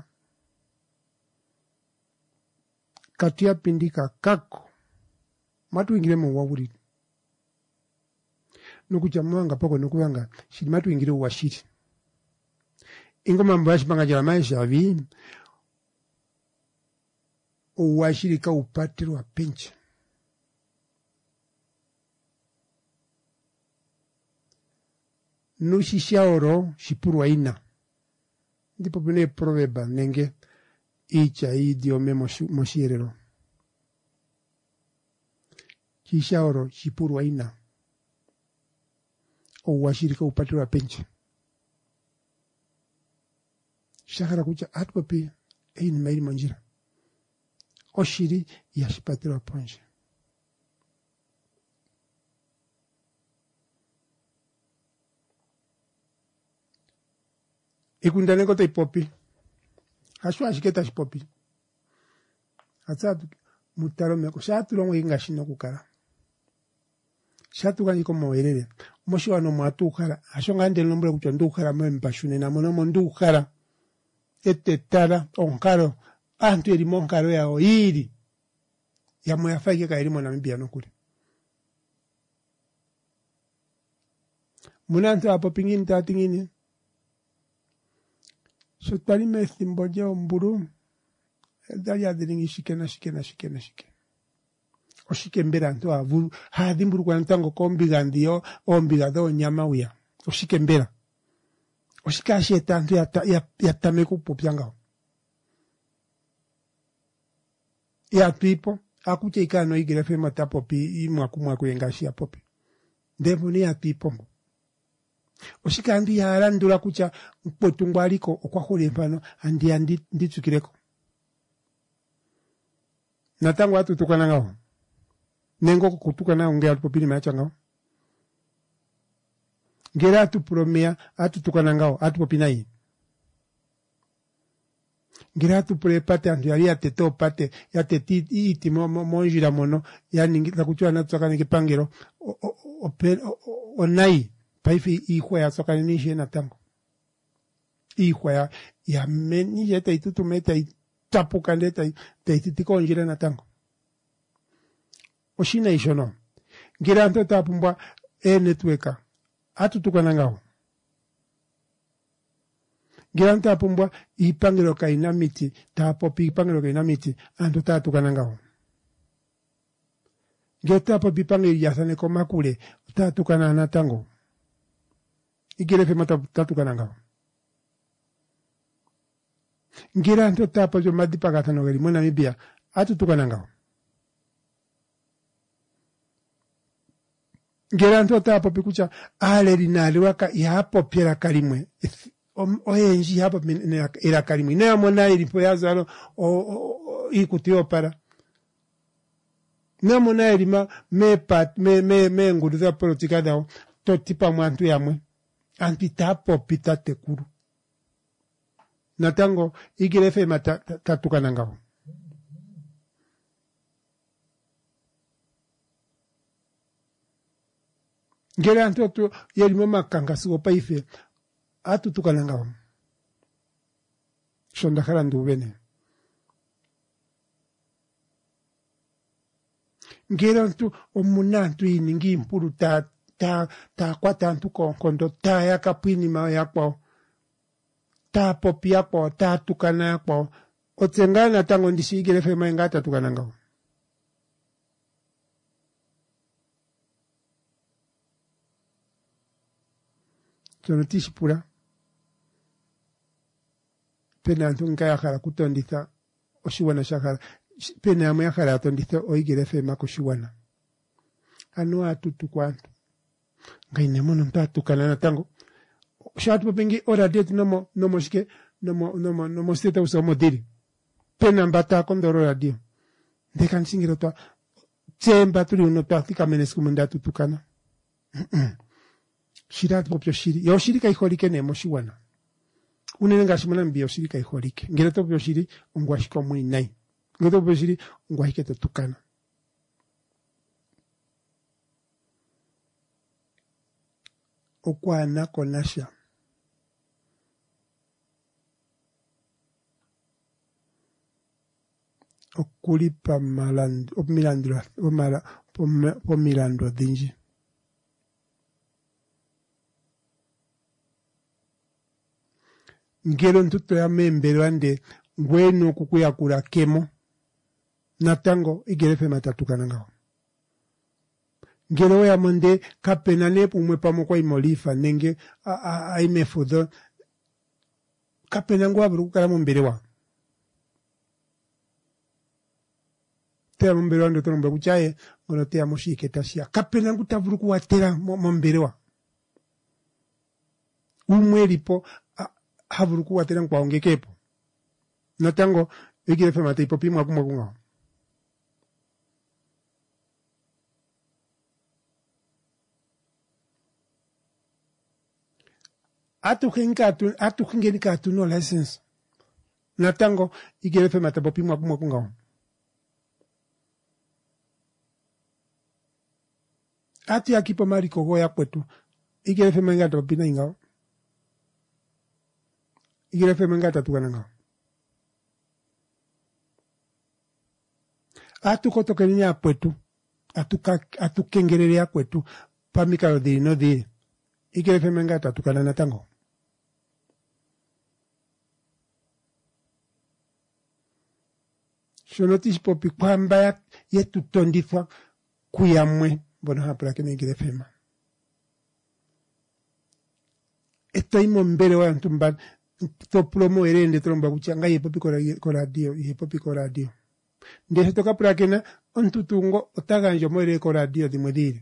Katia pindika kako. Matu ingire mwawuri. Nukucha mwanga poko nukuwanga. Shidi matu ingire uwashiri. Ingoma mbashi panga jala maisha vi. Uwashirika upatiro wa pinche. Nushisha oro shipuru wa ina. Ndipo pune proveba nenge icha idiome moshirero. Shisha oro shipuru wa ina. Uwashirika upatiro wa pinche. Shakara kucha atupapi ni maili manjira. oshiri yashipatira ponje. Ikundane kote ipopi. Ashwa ashiketa shipopi. Atsatu mutaro meko shatu longo ingashino kukara. Shatu kanyi komo erere. Moshi wano mwatu ukara. Ashonga ande nombra kucho ndu ukara mwembashune na monomo ndu ukara. Ete tara onkaro. Antu erimo onkaro ya oiri. Ya moyafake ka erimo Namibia no kule. Munantu hapo pingini tatingini. So tani me thimboje omburu. Dali adiringi shikena. Oshike mbera nto avuru. Hadimburu kwa ntango kombiga ndiyo. Ombiga do nyama uya. Oshike mbera. Oshike ashe tanto ya tameku popianga. Ya pipo. Akuche ikano igirefe mata popi. Imwaku yengashi ya popi. Devo ni ya pipo. Oshike andi ya arandura kucha. Mpotungwa aliko. Okwa huli mpano. Andi tsukireko. Natango atu tukana ngao. Nengo kutukana unge atu popini macha ngao. Ngera atu promea atu tukana ngao. Atu popina hii. Ngera atu prepate antu yari ate to pate. Yate iti monjira mono. Yani la kuchua natu sakani kipangiro. Onai. Paifi iihwa ya sakani nishe natango. Iihwa ya meni yeta itutu meta tapu kandeta teititiko njira na tango. Oshina ishono. Ngira anto tapumbwa netweka. Atu tukana ngao. Ngira anto tapumbwa ipangiro ka inamiti. Tapopi ipangiro ka inamiti. Anto tatukana ngao. Ngira tapopi ipangiro yasane komakule. Tatukana na tango. Igirefe mata tatukana ngao. Ngira anto tapa jo madipa gatano gari mo Namibia atu tukana ngao. Ngira anto tapa pikucha aleri nali waka yapo piera karimwe. Oyenji yapo era karimwe. Ne amona ilipo yazaro ikutio para. Ne amona ilima me nguruza politika dao to tipa mwantu yamwe. Anti tapo pita tekuru. Natango igirefe mata tatukana ngao. Ngere antoto yelimo makanga sigo paife atu tukana ngao. Shondakara ndubene. Ngere anto omunantu iningi impuru ta kwata antu kondo ta yakapwini ma yakpo. Ta popi yakpo, ta tukana yakpo. Otengana tango ndisi igirefe maingata tukana ngao. Tonotisi pura. Pena antu nkaya kara kutonditha oshiwana shakara. Pena amu yakara atonditha oigirefe makoshiwana. Anu atutu kwantu. Ngaine mono mta tukana na tango. Shatu pengi ora date nomo shike nomo steta usamo diri. Pena mbata kondoro radio. Ndeka nsingiro toa. Tsemba tuli unopatika menesku mundatu tukana. Shiratu popyo shiri. Yo shiri kaihorike nemo shiwana. Unenga shimana mbio shiri kaihorike. Ngereto popyo shiri ungwashiko mui nai. Ngereto popyo shiri ungwahike tukana. Okwana konasha. Okuli pa malandro, milandro dinji. Ngelo ntuto ya membero ande ngwenu kukuya kura kemo. Natango igerefe matatukana ngao. Ngelo ya monde kapenane umwe pamoko imolifa nenge aimefudo. Kapenango aburu kukara mbelewa. Tea mbelewa ndo tono mbakuchaye ngono tea moshike tashia. Kapenango taburu kuwatera mbelewa. Umwe lipo haburu kuwatera kwa ongekepo. Natango igerefe mata ipopi mwakumwa. atu kingeni ka tu no license na tango igere fe mata bopi mwa kunga atu akipo mari kogo ya kwetu igere fe menga to bina ingao igere fe menga tatu kananga atu kotokeni ya kwetu atu kengerere ya kwetu pamika di no di igere fe menga tatu kanana tango shonotis popi kwamba yetu tondifwa kuyamwe bona hapra kene igere fema etoimo mbere wa ntumba to promo erende tromba kuchanga yepopi ko radio ndese toka prakena ontutungo otaganjo moire ko radio di modire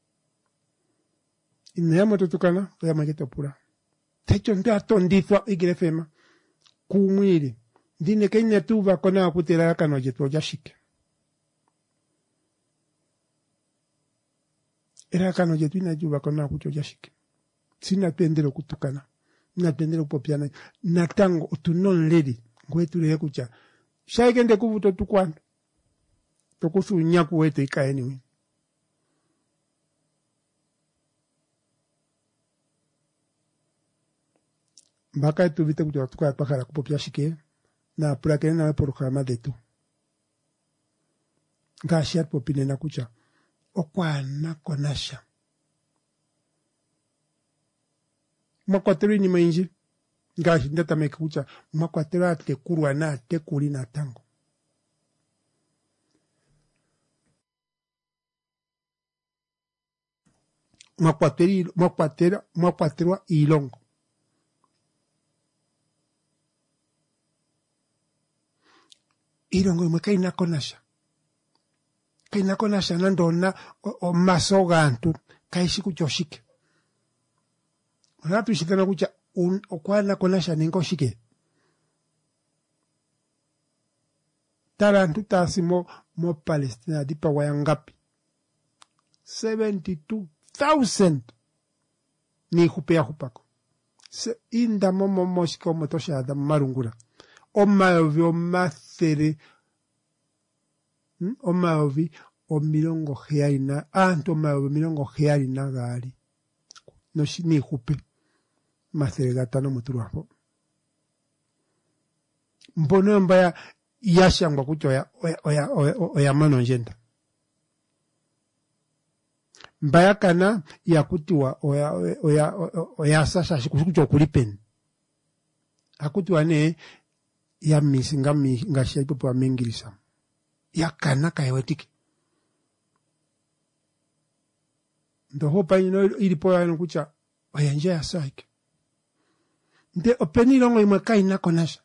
inemo tutukana ya mageto pura techo nda tondifwa igere fema kumwiri dine kenya tuva kona kutera kano jeto jashike era kano jeto ina juba kona kucho jashike sina pendero kutukana na pendero popiana na tango utunon lady ngwetu le kucha shaikende kuvuto tukwana tokusu nyaku wete ikaeni mbaka tuvite kucho tukwa pakara kupopia shike na prakene na programa de tu gashat popine na kucha okwana konasha makwatero ni mainji gashi ndata mekucha makwatero ate kurwa na ate kuri na tango makwatero ilongo ilongo imwe kaina konasha nandona o masoga antu kaishi kuchoshike ratu shikana kucha okwana konasha ningo shike tara antu tasimo mo Palestina dipa wayangapi 72,000 ni hupea hupako inda momo moshiko motosha ada marungura omaovi omathere omaovi omilongo heaina anto omaovi milongo heaina gali no ni hupe mathere gatano muturuapo mbono mbaya yashangwa kuchoya oya mano njenda mbaya kana yakutiwa oya sasa shikucho kulipeni akutiwa ne ya misinga ngasha ipo pa mengirisa ya kana kayewetiki ndo hopa ino ilipo ya kucha oyanja ya saike nde openi longo imwe kaina konasha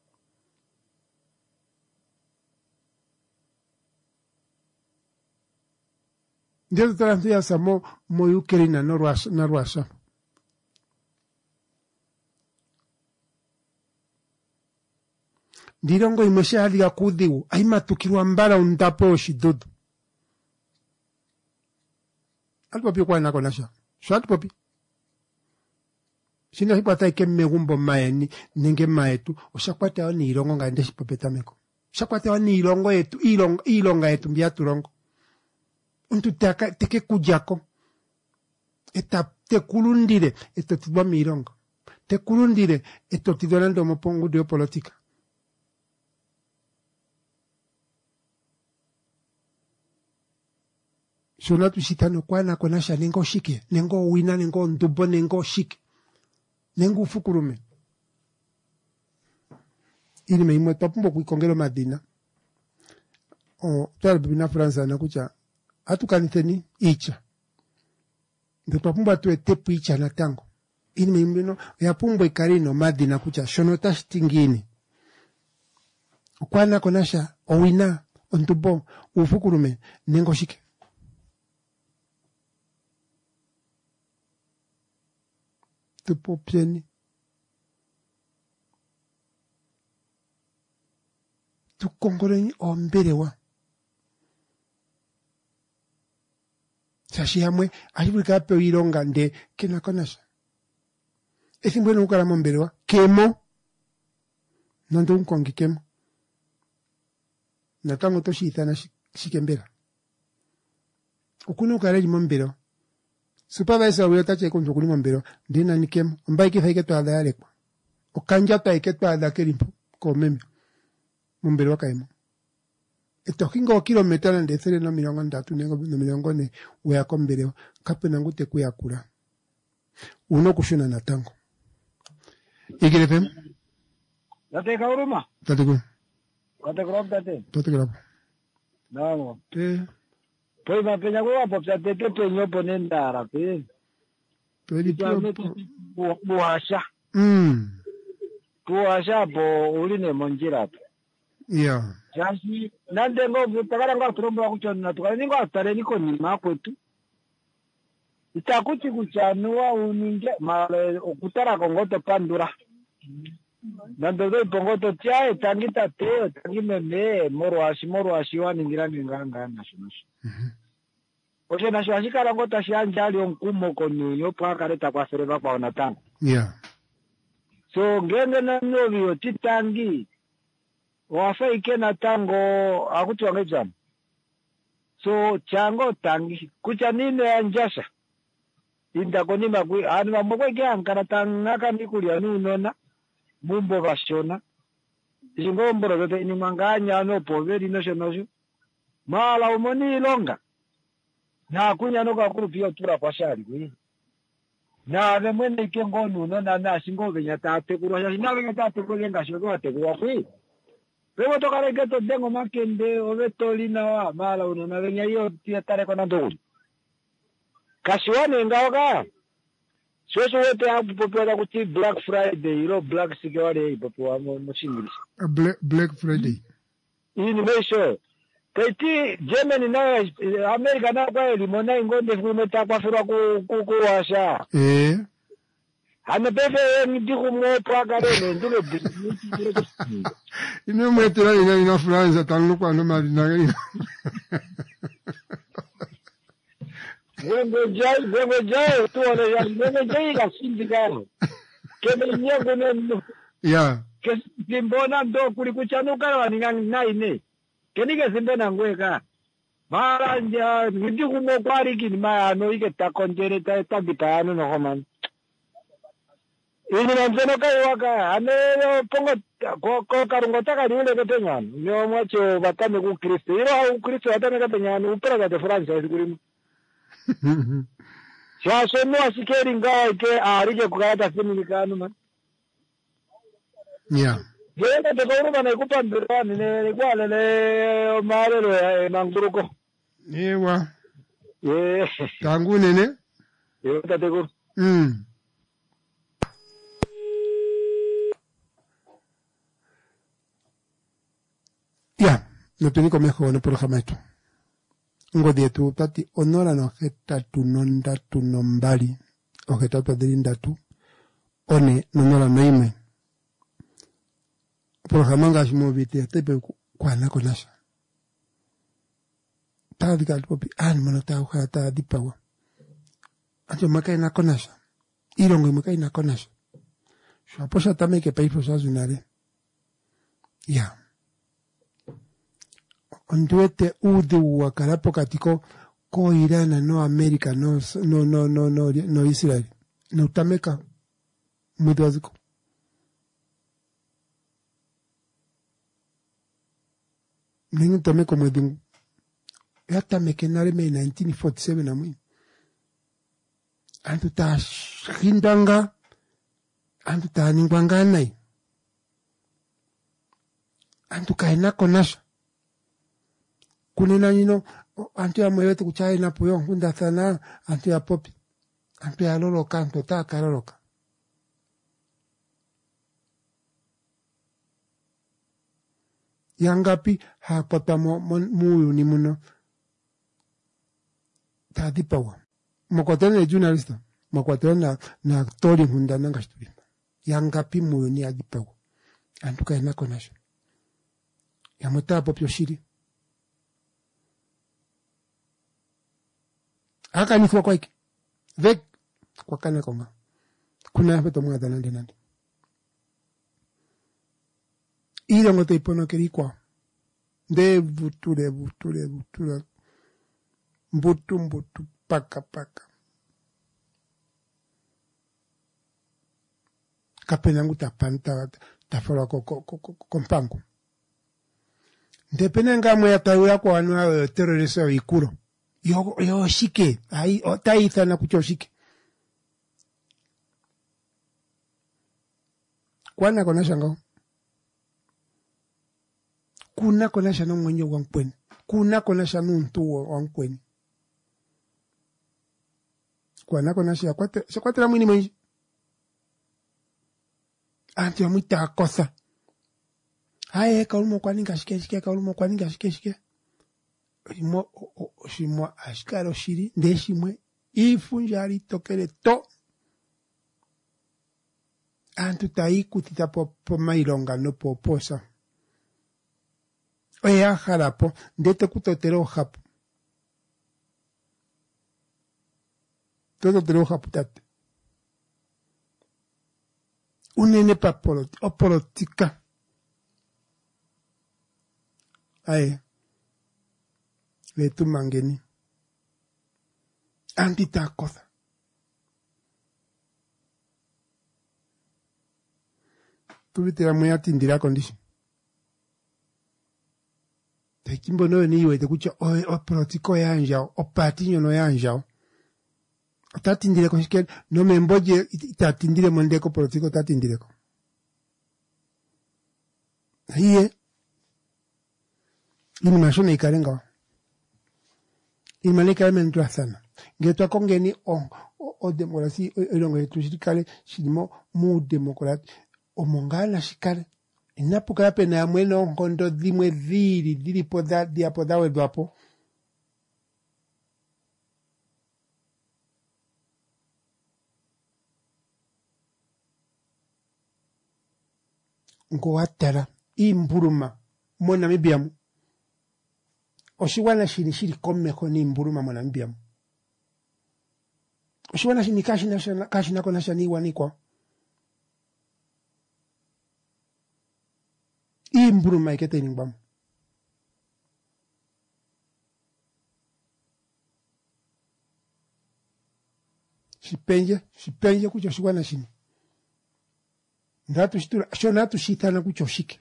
nde tarantu ya samo moyukeri na norwasha ndirongo imeshe hali ya kudhiu aima tukirwa mbara undapo shidudu alipopi kwa nako nasha shwatu popi shina hipo ataike megumbo maeni nenge maetu oshakwate wa ni irongo nga ndeshi popeta meko oshakwate wa ni irongo yetu ilonga yetu mbia turongo untu teke kujako eta te kulundire eto tidwa mirongo te kulundire eto tidwa nando mopongu dio politika shona tushitano kwana konasha nengo shike nengo wina nengo ndubo nengo shike nengo fukurume ili meimo topumbo kuikongelo madina twala bibina Fransa na kucha atukaniteni icha ndo topumbo tuetepu icha na tango ili meimo ya pumbo ikarino madina kucha shono tashtingini kwana konasha owina ndubo ufukurume nengo shike popieni tukongoreni omberewa sashi yamwe alibulika pe ironga nde kena konasha Esi mbwene ukala mombelewa. Kemo. Nando unkongi kemo. Natango to shitana shikembera. Ukunu ukala mombelewa. Supervisor wiyota cheko njokuli mombelewa. Ndina ni kemo. Mbai kifaike to adha yale kwa. Okanja taike to adha kelimpo. Ko meme. Mombelewa kaimo. Etokingo kilometers de 3 no milongo ndatu no milongo ne wea kombelewa. Kape nangu te kuyakula. Uno kushuna na tango. Igire fem? Tate kauruma? Tate ku. Tate kurop tate? Tate kurop. Namo. Pe ma penya kwa popsa tete penyo ponendara pe. Di Buhasha. Buhasha po uline monjirato. Yeah. Jasi nande ngo tagara ngo trombo kuchona tukale ningo atare niko ni makwetu. Itakuti kuchanua uninge male okutara kongoto pandura. Nando do pongoto tia tangita te tangimeme moro ashi waningira ninganga nashonashi. Oje nashonashi kala ngota shianjali onkumo koni yo pakareta kwa sereva kwa onatanga. Yeah. So ngenge na novio titangi wafa ikena tango akutuange jam. So chango tangi kucha nine anjasha. Inda konima kui anu amokwe ke ankara tangaka nikulia nunona mumbo vashona. Jingomboro zote inimanganya no poveri no shonoshu. Mala umoni longa. Na kunya no kakuru pia tura kwa shari kui. Na ave mwene ikengo nunona na singo venya tate kurwa na venya tate kulenga shogo ate kuwa kui. Pero tokare que to dengo makende ovetolina wa mala uno na venya yo tia tare kona ndogo. Kasiwane ngaoka. Soso wote hapo popera kuti Black Friday, Black Sigawale popo mo English. Black Friday. Innovation. Kaiti Germany na America na kwa limona ngonde kumeta kwa fura kuwasha. Amepepe ndiku mo pagare ndule ino mwetera ina France tangu kwa no marina. Wengo jai tu ole ya wengo jai ka sindikano. Kebe nyengo no. Yeah. Ke simbona ndo kulikuchanuka waninga naine. Kenike simbona ngweka. Mara nja ndiku mo kwari kini ma no ike takonjere ta bitano no homan. Ini namseno kai waka ane pongo ko karungo taka diule ketenyan. Nyo mwacho batame ku Kristo. Iro ku Kristo batame ketenyan upra de France asikulimu. Sasa no asikeri ngawa ke arije kukata similikano man. Yeah. Yenda te kauruma na ikupa mbirani ne kwale le marelo manguruko. Ewa. Tangu nene? Yenda te ko. Ya, no tengo mejor no por jamaito. Ngodi tu tati onora no heta tu nonda tu nombali o heta tu dirinda tu one nonora noime por jamanga shimo vite tepe kwana konasha ta dikal popi mono ta hata dipawa anjo makai na konasha irongo makai na konasha sho aposha tame ke paipo sazunare ya onduete udu wakarapo katiko ko Irana no America no Israel no tameka mudwaziko ningu tameko mwedungu ya tameke nare me 1947 na mwi antu ta hindanga antu ta ningwanganai antu kaina konasha kunena nino antu ya mwewete kuchai na puyo hunda sana antu ya popi antu ya loloka antu ta karoloka yangapi hapata muyu ni muno ta dipawa mokwatene journalista mokwatene na actori hunda nanga sturi yangapi muyu ni adipawa antu kaina konasha ya mota popi oshiri aka ni kwa iki vek kwa kana konga kuna peto mwata nande. Ile ngote ipono kerikwa. De butu. Mbutu, paka. Kapenangu tafora kompangu. Ndepenanga mwe atawira kwa anwa terrorista wa ikuro. Yo shike. Ai, otaitha na kucho shike. Kwana kona shangao. Kuna kona shana mwenye wangpweni. Kuna kona shana untuwa wangpweni. Kwana kona shia kwatira mwini mwenye. Anti wa mwita akosa. Hae kaulumo kwa ninga shike. Shimwa ashikaro shiri. Nde shimwe. Ifunjari tokele to. Antu taiku tita po mailonga no po posa. Oya harapo. Ndete kutotero hapo. Todo tero hapo tate. Unene pa politika. Aye. Letu mangeni. Antita kosa. Tuvitira mwe atindira condition. Tekimbo no ni iwe te kucha o politiko ya anjao, o patinyo no ya anjao. Tatindire ko shikel no me mboje tatindire mondeko politiko tatindire ko. Hiye ini mashone ikarenga. Ini maneka mentua sana. Ngeto akongeni o demokrasi ilongo yetu shirikale shilimo mu demokrati omongana shikale. Inapuka pena ya mweno ngondo dhimwe dhiri poda diapodawe dwapo. Ngo watara imburuma mwana mibiamu. Oshiwana shiri komme koni imburuma mwana mibiamu. Oshiwana shini kashi nako nashani wanikwa. Imburuma ikete ningbamu. Shipenje kucho shiwana shini. Ndatu shitura, shonatu shitana kucho shike.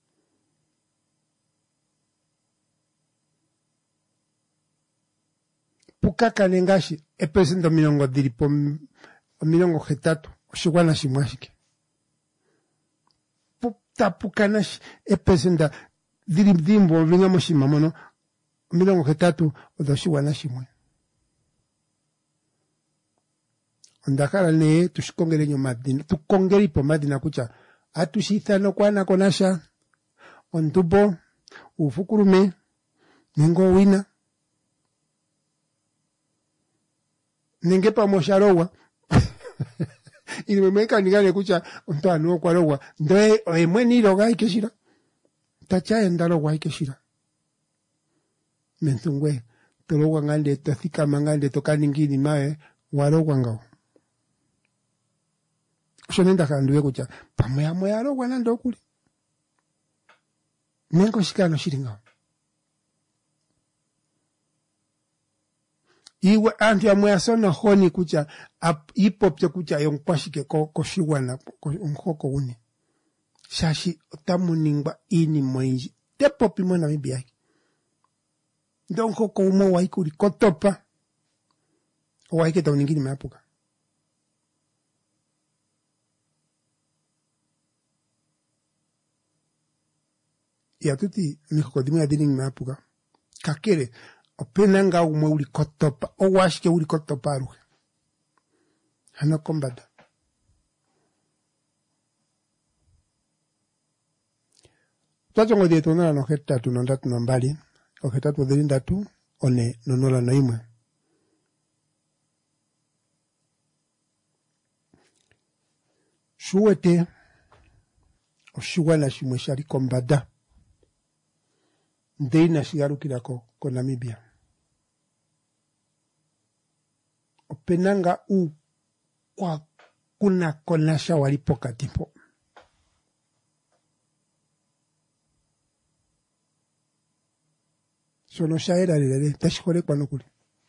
Pukaka nengashi, presento milongo diripo, milongo getatu, shiwana shimwashike. Tapukanash presenta dirimbo vingamo shimamono, milongo getatu, odo shiwana shimwe. Ondakara ne tushikongere nyo madina, tukongeri po madina kucha, atushitha no kwana konasha, ontupo, ufukurume, ningo wina, ningepa mosharowa, inimemeka nigane kucha, onto anuo kwa rowa, ndoe oemweni roga ikeshira, tacha endalowa ikeshira. Mentungwe, tolowa ngande, tothika mangande, tokaningini mae, warowa ngao. Shonenda kanduwe kucha, pamoya rowa nando kuli. Nengo shikano shiringao. Iwe antu ya mwea sona honi kucha, ipopte kucha yongpashike koshiwana, mkoko uni. Shashi otamu ningba ini mwenji. Tepopi mwana mibiyaki. Ndonko umo waikuri kotopa. Waiketa uningini meapuka. Ya tuti mikokodimu ya dining meapuka. Kakere. Openanga umwe uli kotopa. Owashike uli kotopa aruhe. Hana kombada. Tacho de tonala no getatu no ndatu no mbali. O getatu de ndatu one nonola no imwe. Shuete o shuwana shimwe shari kombada. Ndeina shigaru kirako ko Namibia. Openanga u kuna konasha walipo katipo. Sono shaira lele, tashikore kwa nukuli.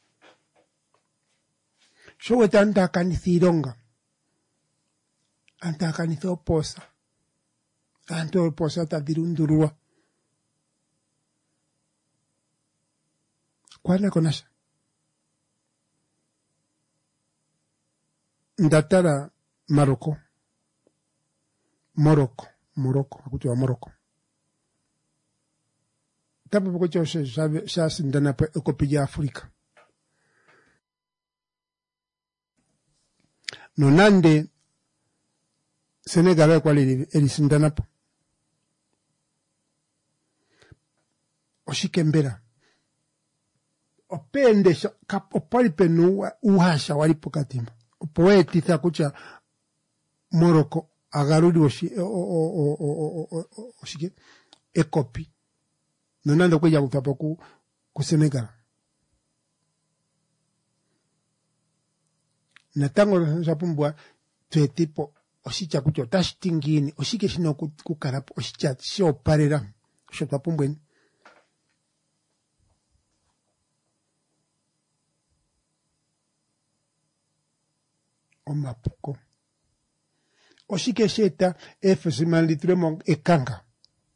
Showe tanta kanithironga. Anta kanitho posa. Anto posa tadirundurua. Kwana konasha. Ndatara Morocco, akutua Morocco. Tapa poko cho shasi ndana pa ekopija Afrika. No nande Senegal kwa elisindana pa. Oshikembera. Opende opalipe no uhasha walipo katima. Poeti tha kucha Morocco agarudi oshike ekopi nonando kweja kutapa ku Senegal na tango sapumbwa tipo oshicha kucho tashtingini oshike shino kukarapo oshicha sho parera sho tapumbweni omapuko. Oshike sheta efesiman litremon ekanga.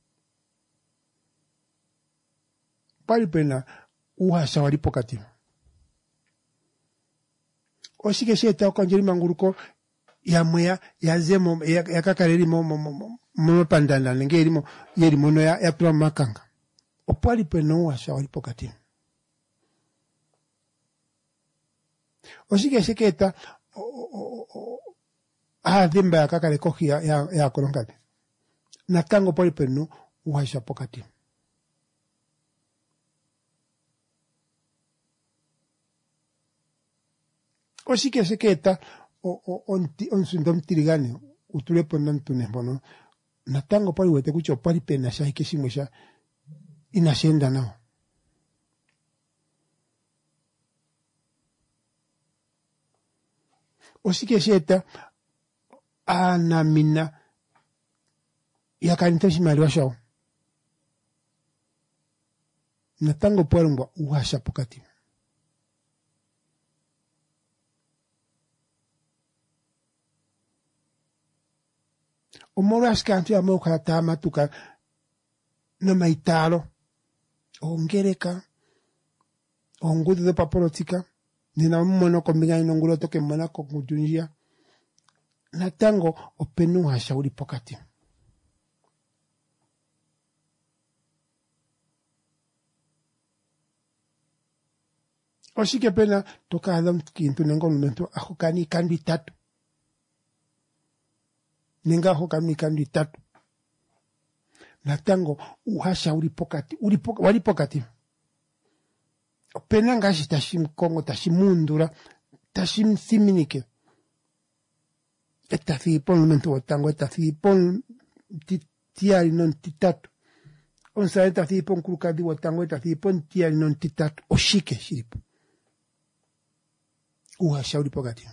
Palipena uhasha walipo katima. Oshike sheta okanjiri manguruko ya mwea ya zemo ya kakareri mo pandanda nge yerimo no ya makanga. Opalipena uhasha walipo katima. Oshike sheketa dhimba ya kaka lekohi ya kolongate. Na tango poli penu uhaisha pokati. Oshike seketa on sundom tirigane utulepo nantune bono. Na tango poli wete kucho poli pena sha hikeshimwesha inashenda nao. Oshike sheta anamina yakaniteshi maliwa shao. Natango pwalungwa uhasha pokati. Omoro askantu ya meo karatama tuka no maitalo. Ongereka. Ongudu de papolotika. Nina mmono kombinga inongulo toke mwana kukujunjia. Natango openu hashauri pokati. Oshike pena toka adam kintu nengo lumento ahokani kandi tatu. Nenga ahokani kandi tatu. Natango uhashauri pokati. Wali pokati. Opena ngashi tashim Kongo, tashim mundura, tashim siminike. Etafipon lumento watango, etafipon tiari non titatu. Onsa etafipon kurukadi watango, etafipon tiari non titatu. Oshike shiripo. Uhashauri pokati.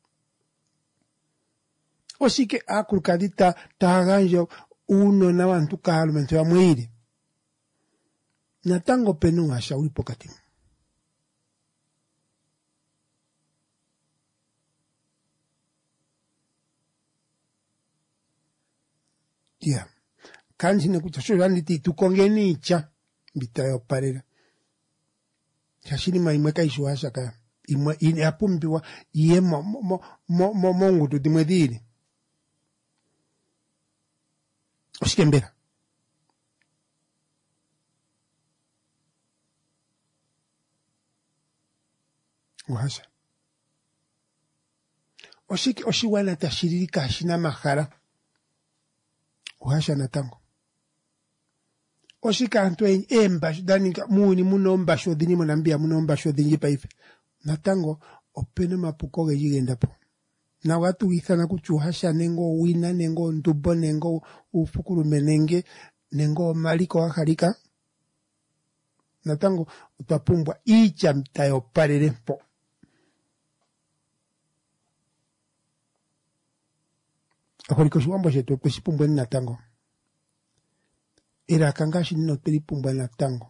Oshike kurukadi taganjo uno na wantu kalumento ya mwiri. Natango penu uhashauri pokati. Yeah. Kanji ne kuchasho randiti tukongeni cha bitayo parera. Chashini maimweka ishuasha kaya. Ini apumbiwa iye mongu tudimwediri. Oshikembera. Uhasha. Oshiwana tashirika ashina mahara. Uhasha natango. Oshika anto embasho daninga muni muno mbasho dini monambia muno mbasho dini paife. Natango opene mapuko gejigenda po. Na watu ithana kuchuhasha nengo wina nengo ndubo nengo ufukuru menenge nengo maliko wakarika. Natango utapumbwa icha mtayo parere po. Akoriko shiwambo shetu pesipumbo na tango. Era kangashi nino pelipumbo na tango.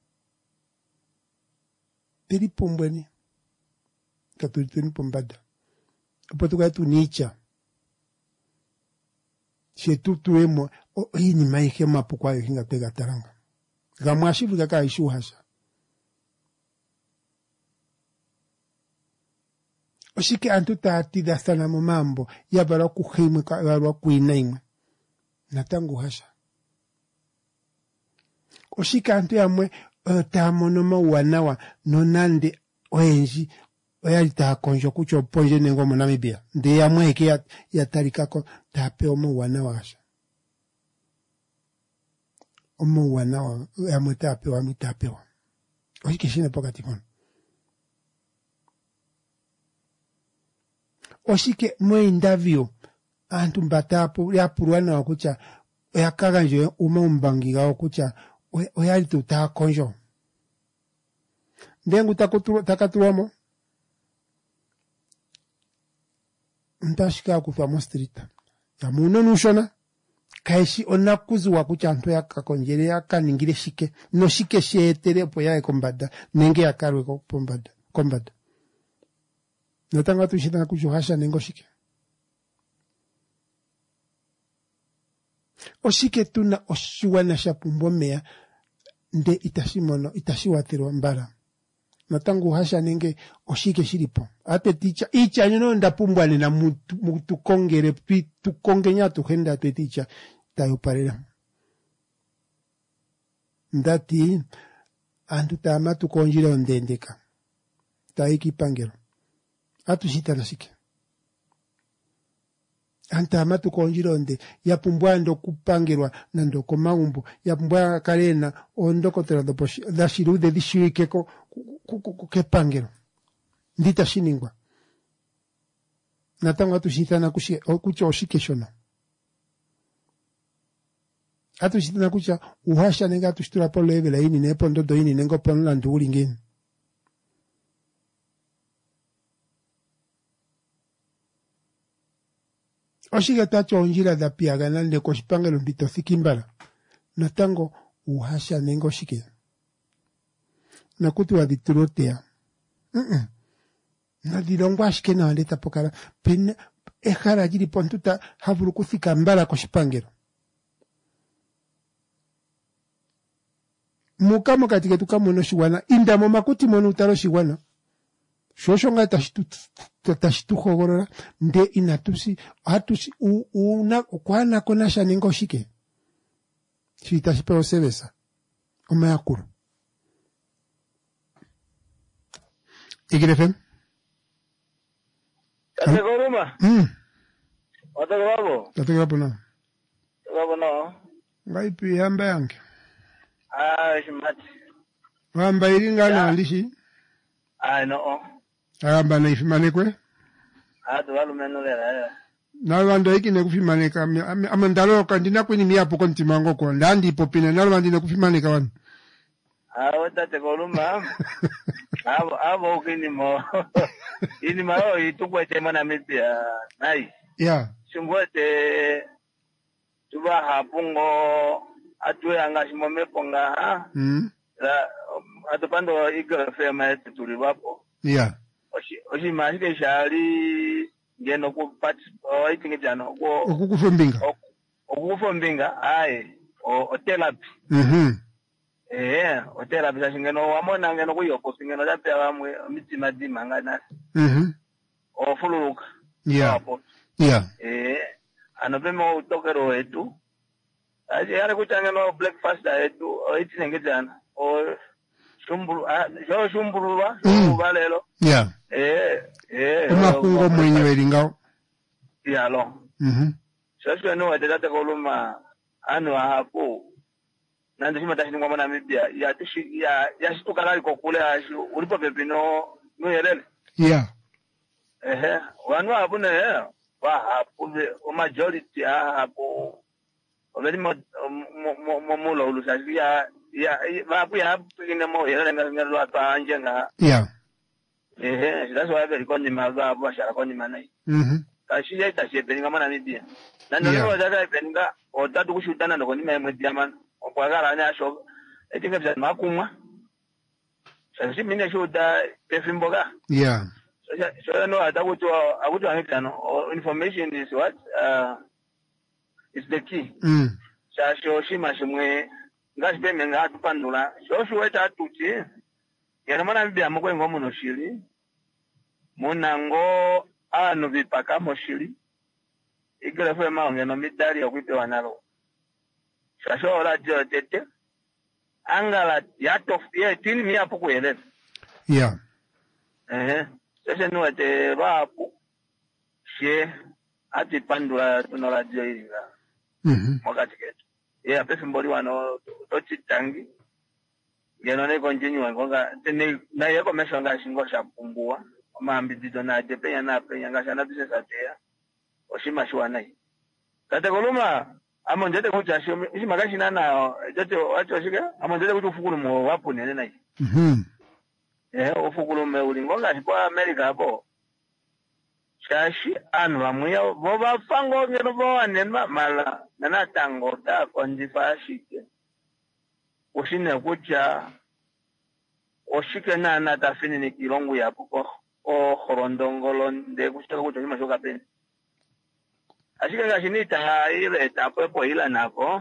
Pelipumbo ni katulituni pombada. Apotuka tu nicha. Shetu tuemo hii ni maike mapu kwa hinga pega taranga. Gamwashivu kaka ishu hasa. Oshike antu taati dastana mambo ya bara kuhimwe ka bara kuinaimwe natangu hasha. Oshike antu yamwe tamonoma wanawa nonande oenji oyalita konjo kucho ponje nengo mo Namibia nde yamwe ke ya tarikako tape omo wanawa hasha. Omo wanawa yamwe tape wa mitapewa. Oshike shine pokati kono. Oshike mwendavyo antu mbatapo yapurwana wakucha oyakaganjo umombangiga wakucha oyali tutakonjo ndengu takatuwamo ntashika kufa mo street ya muno nushona kaishi onakuzi wakucha antu yakakonjere yakaningire shike no shike shetere po yae kombada nenge yakarwe kombada Natanga tushitana kujuhasha nengo shike. Oshike tuna oshuwana shapumbo mea nde itashimono itashiwatiro mbara. Natangu hasha nenge oshike shiripo. Ate ticha icha nyono ndapumbwane na mutu kongere pi tukongenya tuhenda ate ticha tayo parera. Ndati antu tama tukonjira ondendeka. Taiki pangero. Atushita na shike. Anta amatu konjironde ya pumbwa ndo kupangirwa na ndo komaumbu ya pumbwa karena ondoko terado poshi da shirude di shirike ko kepangiro ndita shiningwa natanga atushita na kushie okucho oshike shona atushita na kucha uhasha nenga atushtura po level ini nepo ndodo ini nengo ponla nduli ngine. Oshiga tacho onjira da piagana le koshipangelo mbito thikimbala. Natango uhasha nengo shike. Nakutu wa diturotea. Na dilongwa shike na waleta pokara. Pen ehara jiri pontuta havuru kuthika mbala koshipangelo. Mukamo katika tukamo no shiwana. Indamo makuti monu utaro shiwana. Shoshonga tashitu khogorora nde inatusi hatusi una kwana kona shaningo shike shitashipeo sebesa omayakuru Igrefem Kategoruma Watagabo no Ngaipi hamba yange shimati Hamba iringa na lishi no Amba na ifimanekwe? Walu menolera. Na wando hiki ne kufimaneka amandalo kandina kwini miapo konti mango kwa ndandi popine na wandi ne kufimaneka wan. Wata tegoluma. Abo kini mo. Ini mao itukwe tema na Namibia. Nai. Yeah. Shumbote tuba hapungo atwe anga shimome ponga. La atopando igafema tuliwapo. Yeah. Oshi mahike shari ngeno ku participate itinge jano ko okukufombinga ai otelapi otelapi sashingeno wamona ngeno kuyoko singeno lapya wamwe mitima dimanga nasi ofuluka anopemo utokero wetu aje yale kuchangeno breakfast yetu itinge jana shumbulwa lelo umakungo mwenyewe lingao lo sasa no adelata koluma anu hapo nandi shima tashini kwa Namibia ya shitukala liko kule ashu ulipo pepino no yerele wanu hapo ne wa hapo majority hapo obedi mo ulusashi ya vapu ya pingine mo yerele ngalo atanje nga that's why very koni maga bo shara koni manai ashija itashepenga mana media nando wajaga penga otatu kushutana ndo ni media man okwagala nya show etinga bya makumwa sasa mimi shoda pefimboga yeah so no akutu angitano information is what is the key sasa shima shimwe ngasipe nga atupandula so weta atuti yana mana bya mukwengo muno shili munango ano vipaka moshili igere fwe maonge no midali yakwipewa nalo sasa ola tete angala yato ye tini mi apo kwele yeah sasa no te rapu she ati pandula tunola joiga wakati ketu ye pesa mboli wano tochi tangi ngeno ne continue ngonga tene na yeko mesonga shingo shapungua mambi didona depenya na penya ngashana business atea oshima shwa nai kate koluma amonjete kucha shimo ishimagashi nana jote wacho shika amonjete kucha ufukulu mo wapo nene nai ufukulu me ulingonga kwa America hapo shashi anwa muya boba fango ngero boa nema mala nana tango ta konjifashike ushine kucha oshike na tafini ni kilongo ya poko o horondongolo de kushaka kucha shima shoka peni ashike ngashinita ile tapo ila nako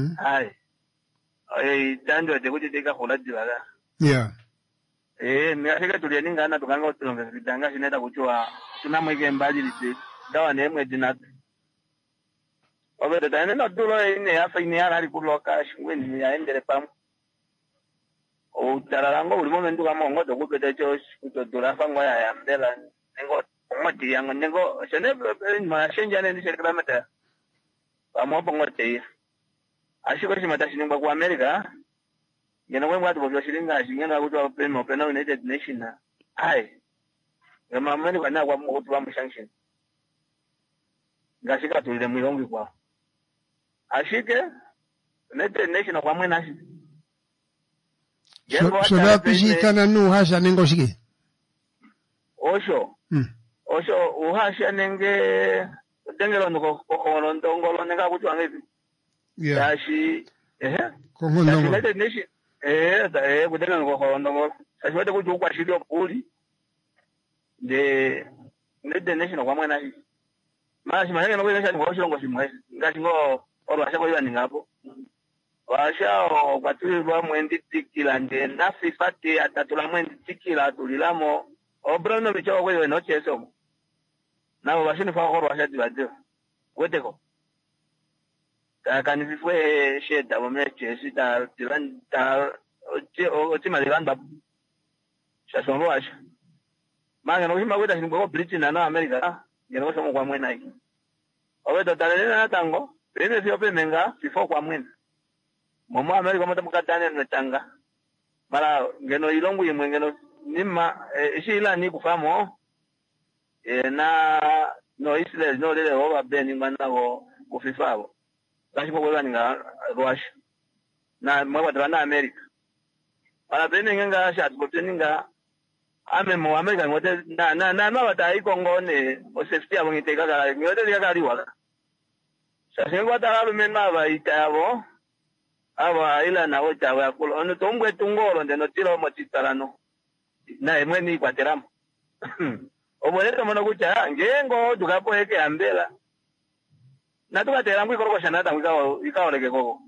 ai tando de kutika kholaji bala yeah ngashike tulianinga na tukanga utilonga bidanga shineta kuchwa tunamweke mbali lite dawa nemwe dinatu obere dane no dulo ine afa ine ala kuloka shingweni ni aendele pam o tararango uri momento kama ngodo kupeta cho kutodura fango ya mbela ngo ngoti yango ngo sene ma shenjane ni sekra mata pamo pongote ashiko shimata shiningwa ku America ngena kwe ngati bobyo shilinga shingena kutwa peno United Nation ai ngama mani kana kwa mkutu wa sanction ngashika tulile mwilongi kwa ashike United Nation kwa mwena shi so napishikana nu hasha nengo shike osho uhasha nenge tengelo ndo ko ndongolo nenga kutwa ngipi yeah ashi ko ndongolo United Nation kutenga ko ndongolo ashi wote kutwa kwa shilio puli de United Nation kwa mwena shi mashi manenge no kwesha ngo shilongo shimwe ngati ngo orwasha ko iba ningapo washa kwatulwa mwendi tikila nde nafi fati atatula mwendi tikila tulilamo obrono bicho kwewe no cheso nabo bashini fa khoro washa dibade weteko kanifwe fue sheda bomeche sita tilanda otima dilanda shasombo washa manga no hima weta shingo Britain na America ngeno somo kwa mwena hiki oweto talena na tango pene sio pemenga before kwa mwena momo America mata mukatane netanga mara ngeno ilongo yimwe ngeno nima ishila ni kufamo na no Israel no lele oba beni mana go kufifabo kashi ko wala ninga rush na mwa na America mara beni ngenga shat boteninga ame mo America ngote na bata iko ngone o safety abo ngiteka kala ngote ya kali wala sasa ngwa taralu menna ba itabo aba ila na wota wa kulo ono tombwe tungolo ndeno tiro mo titarano na emwe ni kwateramo oboleta mono kucha ngengo tukapo eke ambela na tukatera ngwi koroko shanata ngikawo leke koko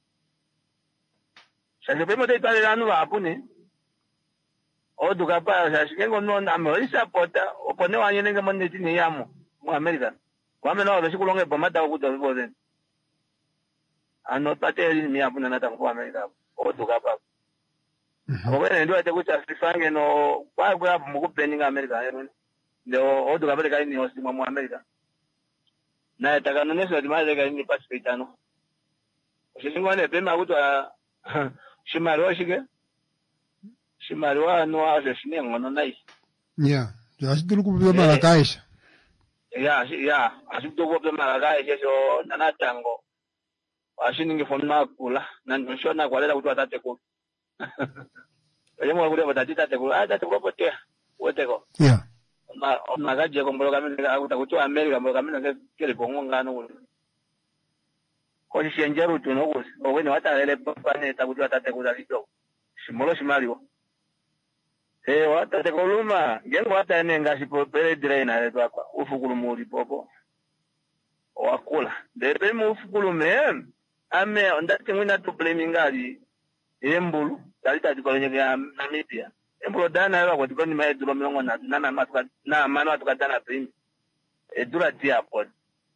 sasa pemo te italano apune o tukapa sasa ngengo no amo isapota opone wanyenga moneti ni yamo mu America kwame no besikulonge bomata okuto bozen ano pateli mi apuna nata kwa America o tukapa obere ndio ate kucha sifange no kwa mukupeninga America ndio o tukapa kai ni hosi mu America na takanoneso dimaze kai ni pasipitano shingwane pema kutwa shimaro shige shimaro no ase shinengo no nai yeah asitulu kubyo malakaisha yeah asitulu kubyo malakaisha so nanatango ashiningi fonna kula na nshona kwalela kutwa tate ko yemo kule batati tate ko tate ko pote weteko yeah magaje kombolo kamene akutakutoa America mbo kamene kele pongongano kulo ko shenjeru tuno kusi obwene watalele planeta kuti watate kuzalito shimolo shimaliwo watate koluma ngengo watane ngasipo pele drainer letu hapa ufukulumuli popo wakula debe mu ufukulume ame ondati ngwina to blamingali embulu talita dikolonyeka Namibia embulu dana yaba kwa tikoni mae duro milongo na matuka na mano atukatana primi edura tiapod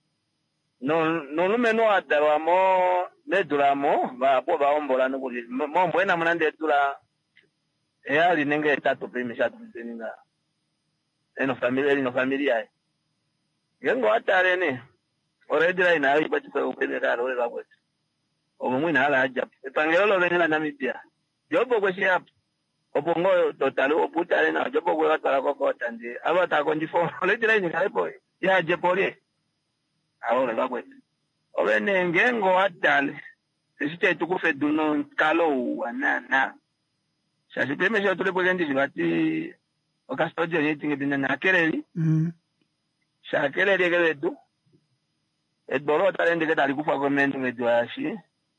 no lumeno adarwa mo meduramo ba po ba ombola no kuli mo mbwena munande dura ali nenge tatu primi shatu ninga eno familia yengo atare ne oredira ina ari bati kwa upelera role babwe omumwina ala aja epangelo lo lenela Namibia jobo kweshi hapo obongo totali oputale na jobo kwe watala kokota ndi abata konjifo oredira ina kalepo ya jepori awole babwe obene ngengo atale sisite tukufe duno kalo wanana sasi prime jo tule bwendi zibati okastoje yetinge binana akereli shakereli geledu edbolo talende ke tali kufa komendo ngedwashi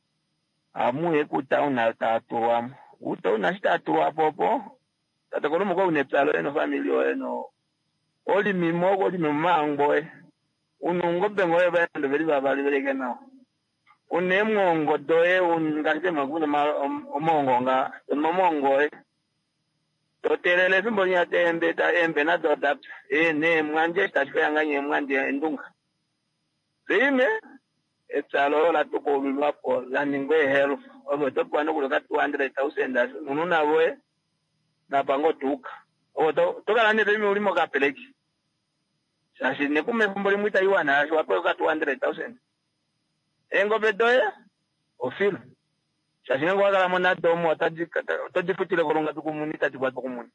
amu ekuta una tatu una statu popo tatakolo moko unepalo eno family eno oli mimogo oli mimango unungo bengo ebendo beli babali beleke nawo unemongo doe ungase maguna omongo nga momongo totelele fimbo nya tembe ta embe na dodap ne mwanje tashanga nye mwanje ndunga Dime, etsalo la toko lulapo la ningwe health obo topo ano kuloka 200,000 nununa boe na bango tuka obo toka lane dime ulimo kapeleki sasi nekume fumboli mwita iwana asho wapo ka 200,000 engo bedoe ofil sasi nengo wakala mona domo tajifutile kolonga tukumunita tikwatu kumuni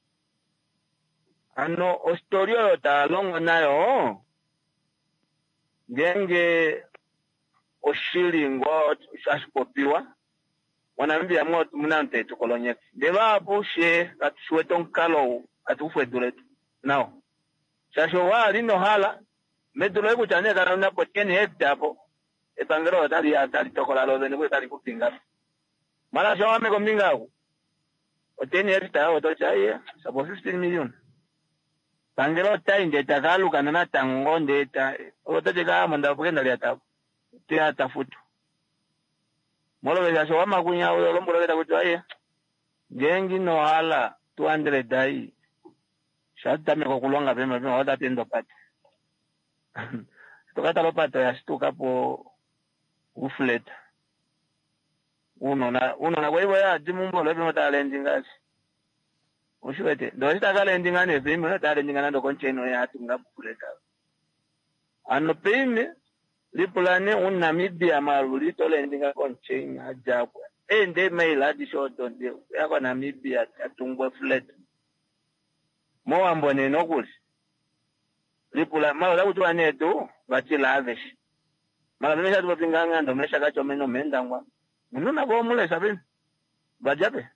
ano ostorio ta longo nayo ngenge oshilingo ashpopiwa wanambia moto munante tukolonyeka deba bushe katushweton kalo atufwe duletu nao shasho wali no hala medule kuchane kana una poteni hekta hapo epangero atali tokola lo bene kwetali kupinga mala shawa me kombinga ku oteni hekta o to chaye sabo 15 million pangero tainde takalu kana na tangonde ta otajega manda pokenda liata tia tafutu molo bega so makunya o lombolo beta kutwaye gengi no hala 200 dai shata me kokulonga pema wada tendo pati tokata lopato ya stuka po uflet uno na wewe ya dimumbo lebe mata lendingasi ushwete ndo itakalendingane pema na talendingana ndo koncheno ya atunga kuleta ano peme lipulane un Namibia maruli to lendinga konchenya ajabu ende maila di shoto nde yako Namibia atungwe flat mo ambone nokuli lipula mala kutwa neto batila avesh mala mesha tu pinganga ndo mesha kacho meno mendangwa mununa bo mule sabini bajabe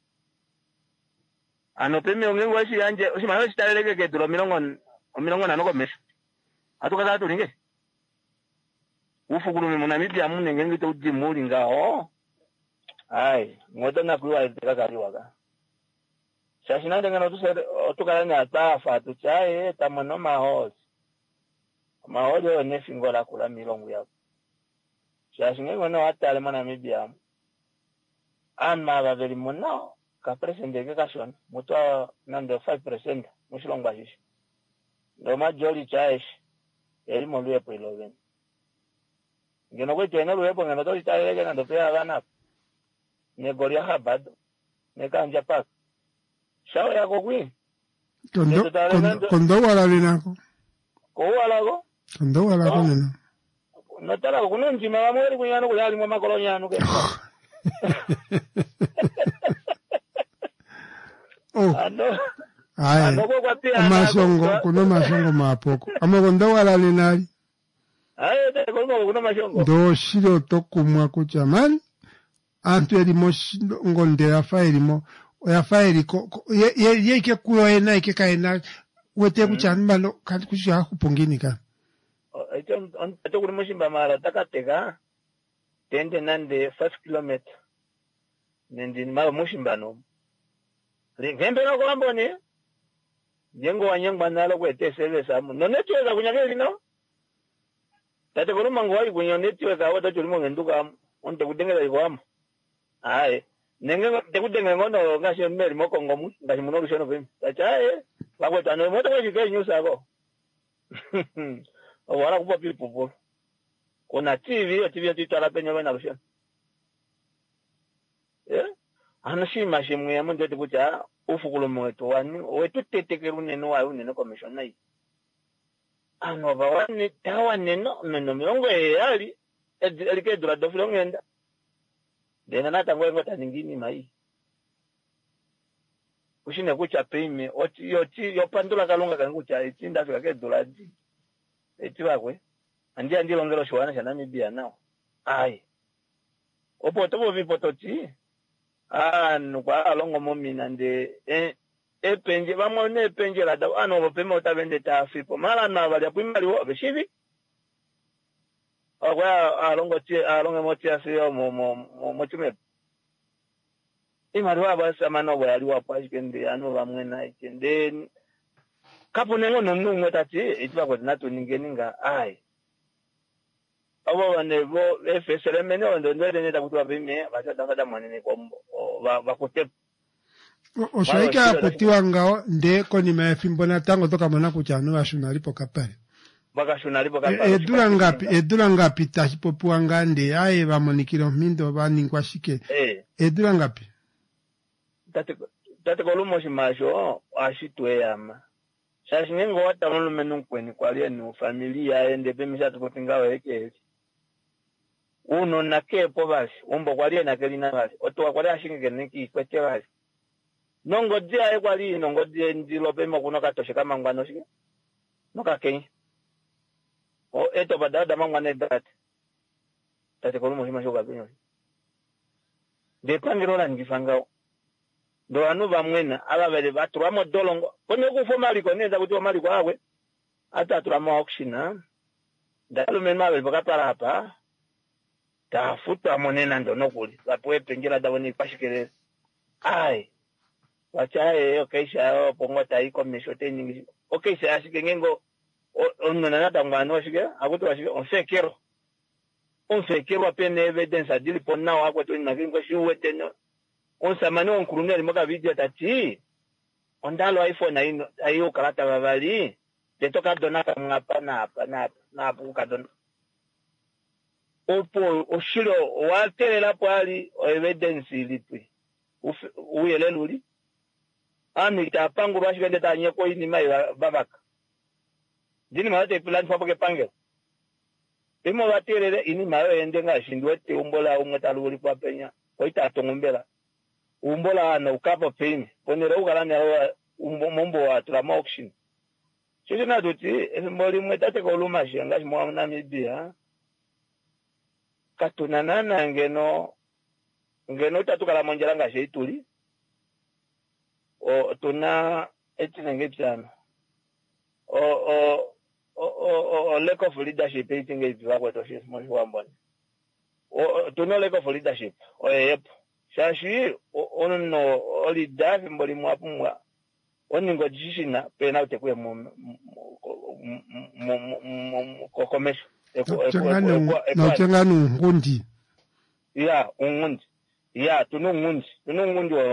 ano peme ongengo ashi anje usimana chitaleleke ke duro milongo nanoko mesha atukaza tulinge ufukulu mu Namibia munenge ngito udimuli ngao ai ngoto na kuwa itakaliwa ka shashina ndengana otukala ni atafa tuchaye tamono mahos mahojo ne fingola kula milongo yako shashina ngono atale mu Namibia anma baveli mono ka presende ke kashon muto nando 5% mushilongo bashishi ndo majori chaye eli moluye preloven ngeno kwe tena luepo ngeno to italeke nando pea gana ne goria habado ne kanja pak shawo yako kwi kondo wala linako ko wala go kondo wala ko nena no tara ko nunji ma mweri kunyano kuyali mwa makolonyano ke oh ano masongo kuno masongo mapoko amakondo wala linali ndo shiro tokumwa kuchamani antu elimo ngonde ya faili ko ye ke kuyo ena ike kaena wete kuchani malo kati kushia kupongini ka. Ito kuri mushimba mara takateka tende nande 5 kilometer. Nendi mara mushimba no. Rimbe no kwambone. Jengo wanyangwa nalo kwete service amu. No netweza kunyakeli no. Tate kuri mangwali kunyo netweza wata chulimo ngenduka onte kudengela iko aye nenge tekudenga ngono ngasho mmeli mokongo mu ngashi muno lushono vim achaye bakweta no moto kwishike news ako wala kupa pipo kuna TV tutala penyo bana lushono anashima shimu ya mundu tekucha ufukulu mwetu wani wetu tetekeru neno wa unene commission nai ano bawani tawa neno milongo yali elike dura dofilo ngenda dena nata ngwe taningini mai kushine kucha pime yo pandula kalunga kangucha itsinda fika ke doladi etiwakwe andi longero shwana shana mibia nao ai opo tobo vipototi nukwa alongo momina nde epenje bamwe ne penje la da ano bopema utabende ta fipo mala na bali apimali wo beshivi ogwa alongo moti asiyo mo chume imari waba samano bwa ali wapo ashikende ano bamwe na ikende kapo nengo nonu ngotati itwa ko nato ningeninga ai abo bane bo efesere mene ondo ndere neta kutwa bime basata mwanene kombo bakote oshaika kutiwa ngao nde koni mefimbo na tango toka mwana kuchano ashuna lipo kapale bakashuna lipo kapale edura ngapi tahipopuwa ngande aye bamonikiro mindo baningwa shike edura ngapi tate kolumo shimasho ashitwe yama shashi ngengo wata menu kweni kwalia ni familia ende pemisa tupotingawa heke uno nakepo basi umbo kwalia nakelina basi otowa kwalia shinge niki kwete basi nongo dia kwali nongo dia ndilo pemo kuno katoshe kama ngwano shike noka kenyi eto badada mangwane dat tate kolumo shimasho kabinyo de pangirola ngifangao ndo anu bamwena ababere baturamo dolongo kone kufomali koneza kuti omali kwawe ata turamo auction ndalo mema bakapara hapa tafuta monena ndo nokuli bapoe pengela dawoni kwashikere ai wachaye okaisha pongota iko mishote nyingi okaisha ashike ngengo onona natangwano shike akuti washike onfekero apene evidence adili ponna wako to nakingo shiwete no onsamani onkurumya limoka video tati ondalo iPhone ayo kalata babali detoka donaka ngapa na kadona opo oshiro watelela pali evidence lipi uyeleluli amita pangu bashikende tanye ko ini mai babaka dini mate plan fapoke pangelo imo waterele ini mayo ende ngashindwe te umbola umwetaluli kwa penya oita tongombela umbola na ukapa peni ponera ukalani awa mombo wa trama auction sisi na duti mboli mwetate ko luma shanga mwa na mibia katunana na ngeno tatukala monjera nga sheituli tuna etinenge piano lack of leadership etinge ipiwa kweto shisi mwa wamboni tuna lack of leadership yep shashi ono oli davi mboli mwapumwa oningo jishina pena utekwe kokomesho na changano ngundi ungundi tunungundi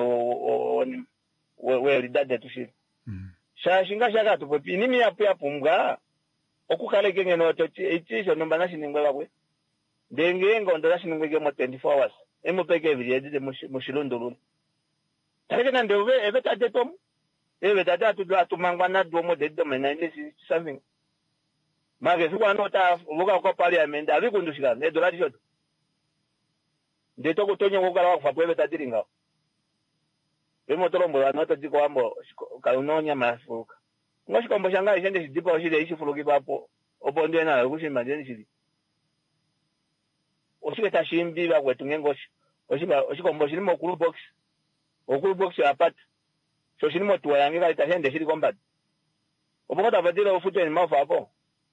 we lidade tushiri shashi ngashaka tupopi nimi yapu mga okukale kengeno itisho nomba nashiningwe bakwe dengengo ndo nashiningwe mo 24 hours emopeke ebiriyedide mushilondolule tarekena ndewe ebetade tom ebetade atumangwa nadwo mo de domena ini something mage sikwa nota vuka kwa parliament abikundushika nedolari shoto ndetoko tonyo ngokala wakufa ebetade ringa emotolombo anota diko ambo kaunonya mafuka ngoshikombo shanga ishende shidipa oshide ishifuluki papo oponde na kushima ndeni shidi oshike tashimbi bakwetu ngengoshi oshikombo shilimo okulu box apart so shilimo tuwa yange kali tashende shili combat Obokota badila ufute ni mafu hapo.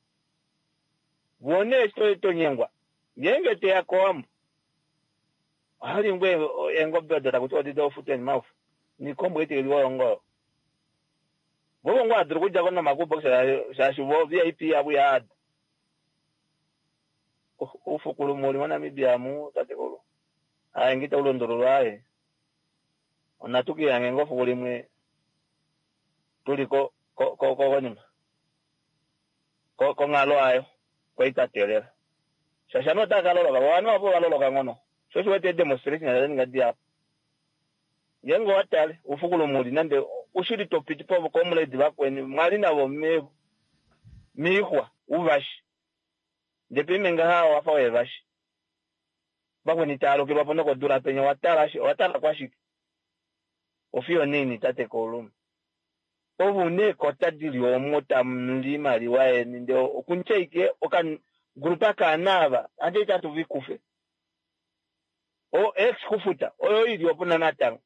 Wone esto nyengwa. Yenge te yakoamu. Hali ngwe engo bedo takutoa dido ufute ni mafu. Ni kombo iti iliwa ngo. Bobo ngwa drukuja kona makubo sa shubo VIP abu ya ad. Ufukulu muli wana mibiamu tatekulu. Ngita ulondoro ae. Onatuki yangengo fukuli mwe. Tuli ko nima. Ko ngalo ayo. Kwa itatelera. Shasha no takaloloka. Wano wapo waloloka ngono. Shoshu wete demonstration ya nga diapo. Yengo watale. Ufukulu muli nande. Ushiri topiti povo komule divakweni. Mwalina wo mihwa. Uvashi. Depi menga hawa wafa wevashi. Bakweni talo kibapo noko dura penye watala kwa shiki. Ofio nini tate kolumu. Ovu ne kota dili omota mlima liwae ninde okuncheike okan grupa kanava ande tatu vikufe. O ex kufuta oyo ili opuna natang.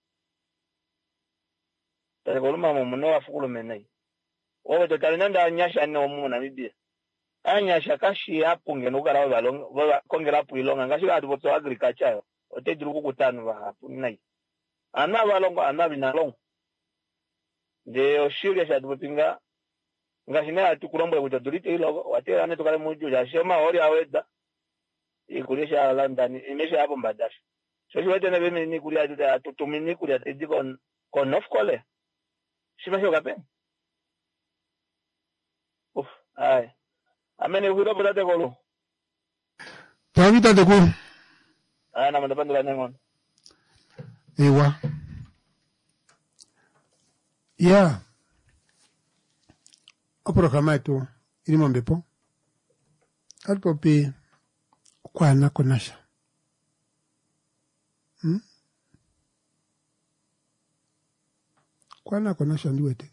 Tate koluma mumuno wafukulu menai. Owe totali nanda anyasha ne omuna mibia. Anyasha kashi hapu ngenukara wabalonga kongela hapu ilonga ngashi wadu boto agriculture ote diruku kutanu wa hapu nai. Ana walongo ana binalongo. De oshiria shadu pinga ngashine atukurombo kutadulite ilo watera ane tukale muju ya shema ori aweda ikulisha landani imesha hapo mbadashi so shiwete na beme ni kulia tutumini kulia ediko kon of kole shima shoga pe ai amene huro bodate kolo tawita de ko na mandapandula nengon ewa ya programa yetu ilimo mbepo alipopi kwana konasha kwana konasha ndiwete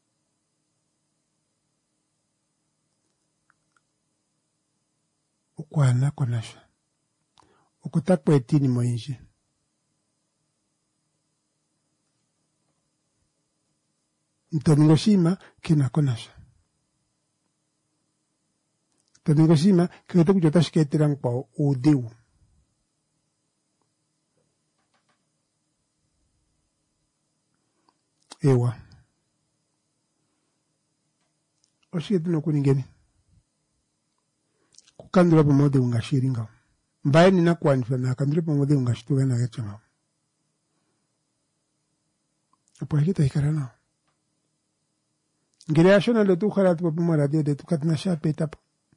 kwana konasha ukutakwa etini moinje Ntoningoshima kina konasha. Ntoningoshima kito kujota shiketera nkwa udeu. Ewa. Oshikete no kuningeni. Kukandura pomode ungashiringa. Mbaye nina kwanifla na kandura pomode ungashituga na gachama. Apo hikita hikarana. Ngire ashona le tu khalat pa mara de tu katna sha petap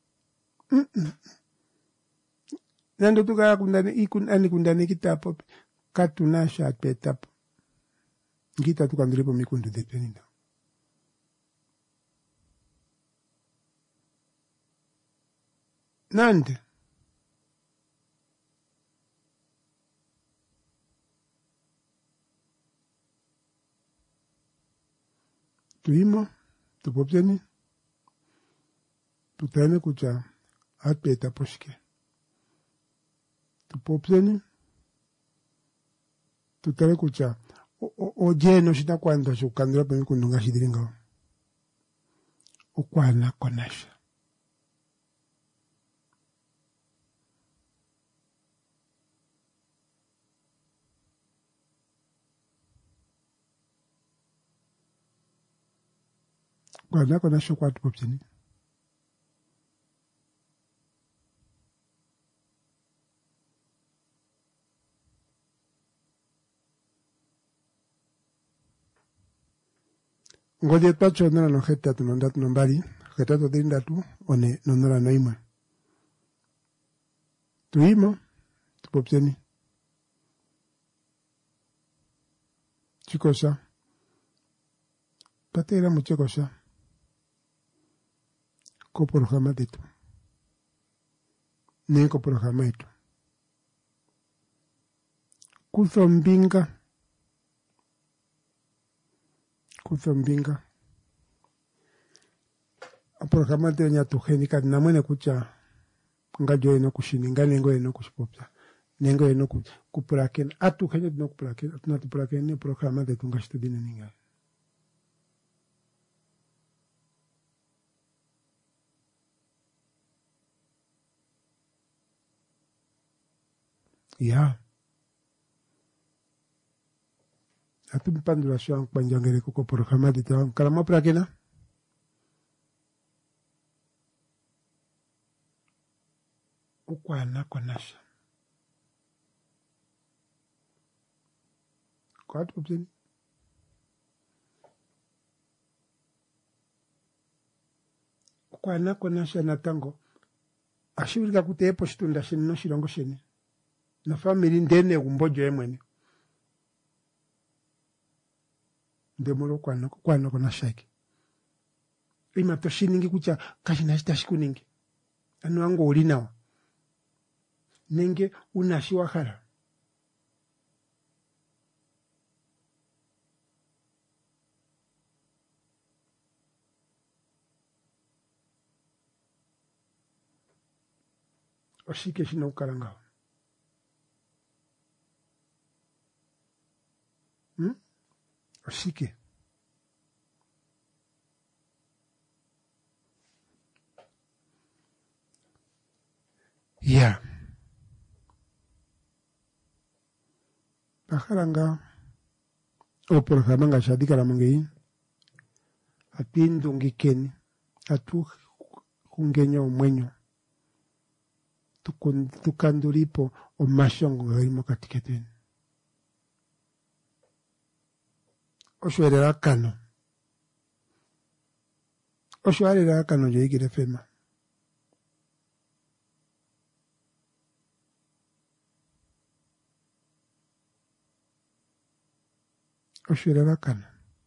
nando tu ga kundani ikun ani kundani kitapo katuna sha petap ngita tu kandire po mikundu de peninda nande tuimo tupopjeni tutane kucha atpeta poshke tupopjeni tutane kucha o jeno shita kwanda shukandira pe kundunga shidiringa okwana konasha kwana konasha kwa tupopjeni Ngode pacho nana no heta tu nondat nombari, heta to dinda tu, one nonora noima. Tuimo, tu popseni. Chikosa. Patera mucho cosa. Ko programa de tu. Neko programa etu. Kuzombinga. Kuzombinga. A programa de nya tu genika na mwene kucha ngajo eno kushininga nengo eno kushipopsa. Nengo eno kupuraken atu genye no kupuraken atu na kupuraken ne programa de tunga studine ninga. Ya. Atu mpandula shwa panjangere kuko programa de trabajo. Kalama prakena? Ukwana konasha. Kwa atu pupseni? Ukwana konasha na tango. Ashirika kuteepo shitunda sheni no shirongo sheni. Na family ndene umbojo emwene. Ndemolo kwano kona shaki. Ima toshiningi kucha kashina shitashikuningi. Anu wangu ulinawa. Nenge unashiwa khala. Oshike shina ukaranga. Oshike. Yeah. Pakaranga. O programa nga shadika la mungei. Apindu ngikeni. Atu kungenya umwenyo. Tukanduripo o mashongo gaimo katiketeni. Oshwerera kano. Oshwerera kano jo igire fema. Oshwerera kano.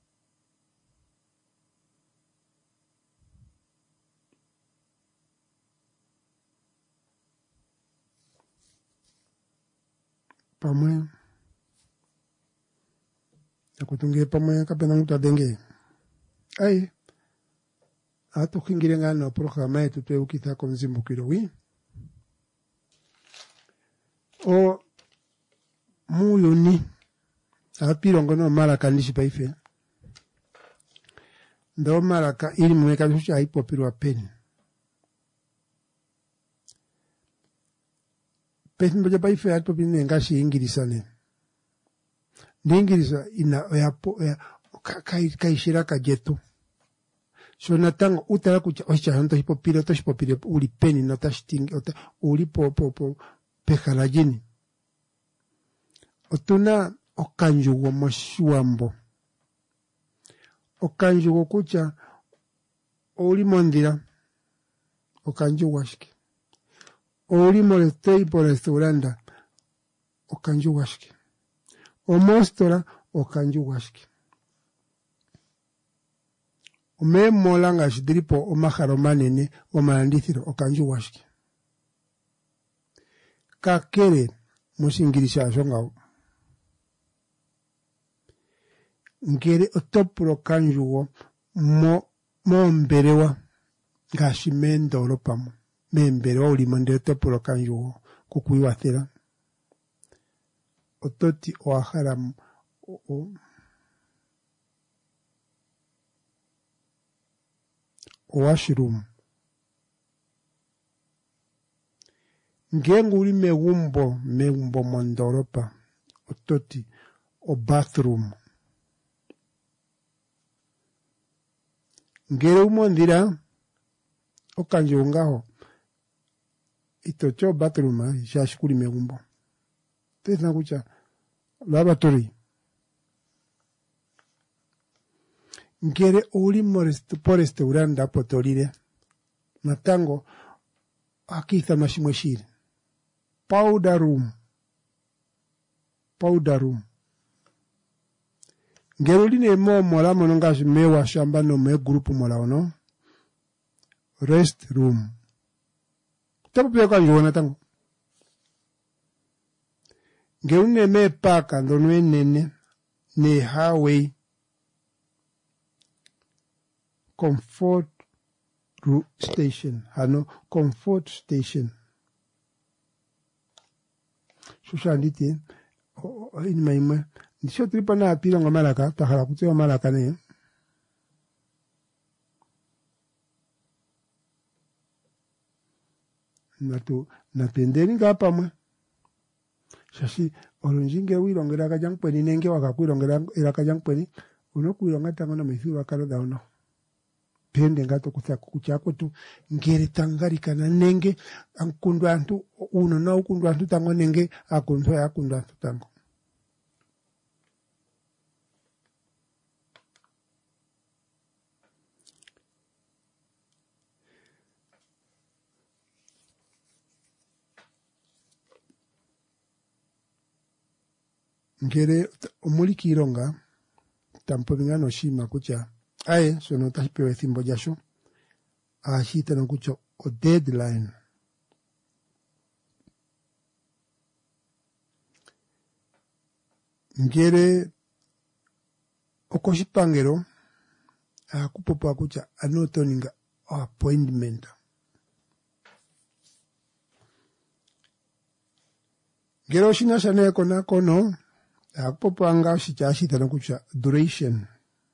Pamwe. Akutunge pamwe kapena muta denge. Ai. Ato kingirenga no programa yetu twe ukitha konzimbukiro wi. O muyuni apirongo no malaka nishipaife. Ndo malaka ili mweka bisha hipopirwa peni. Peni mboja paife atopini ngashi ingilisane. N'ingiriza ina kaishiraka jetu. So natango utara kucha ocha hanto hipopire uli peni no tashting uli po pekalajini. Otuna okanjugo moshuambo. Okanjugo kucha uli mondira okanjugo ashiki. Uli molestei por restauranda okanjugo ashiki. O mostora o kanju washki. O me molanga shidripo o maharo manene o malandithiro o kanju washki. Kakere musingirisha shongao. Ngere o topuro kanjugo mo mberewa gashi mendoro pamo. Me mberewa ulimonde topuro kanjugo kukuiwathera. Ototi o aharam o washroom. Ngengu uli megumbo mondoropa. Ototi o bathroom. Ngere umondira o kanjongaho. Itocho bathroom shashikuli megumbo. Tena kucha laboratory. Ngere uli por restauranda potolire. Natango akitha mashimweshiri. Powder room. Ngere uli ne mola monongashi mewa shamba no me grupu mola ono. Rest room. Tapo pia kanjo natango. Ngeune me paka ndonwe nene ne highway comfort station comfort station shushanditi in maima nisho tripa na apira ngomalaka takara kuteo malaka ne natendeni ngapa mwe Shashi olunjinge wirongera kajangpeni nenge wakakwirongera era kajangpeni unokuironga tango na mithiwa kalo dauno. Pende ngato kuchako tu ngere tangarikana nenge ankundwa antu uno na ukundwa antu tango nenge akundwa ya akundwa antu tango. Ngere omuliki ironga tampo bingano shima kucha aye sono tashipewe thimbo jasho ashita no kucho o deadline ngere okoshipangero akupopo akucha anotoninga appointment ngere oshina shane kona kono akupopanga shichashita no kucha duration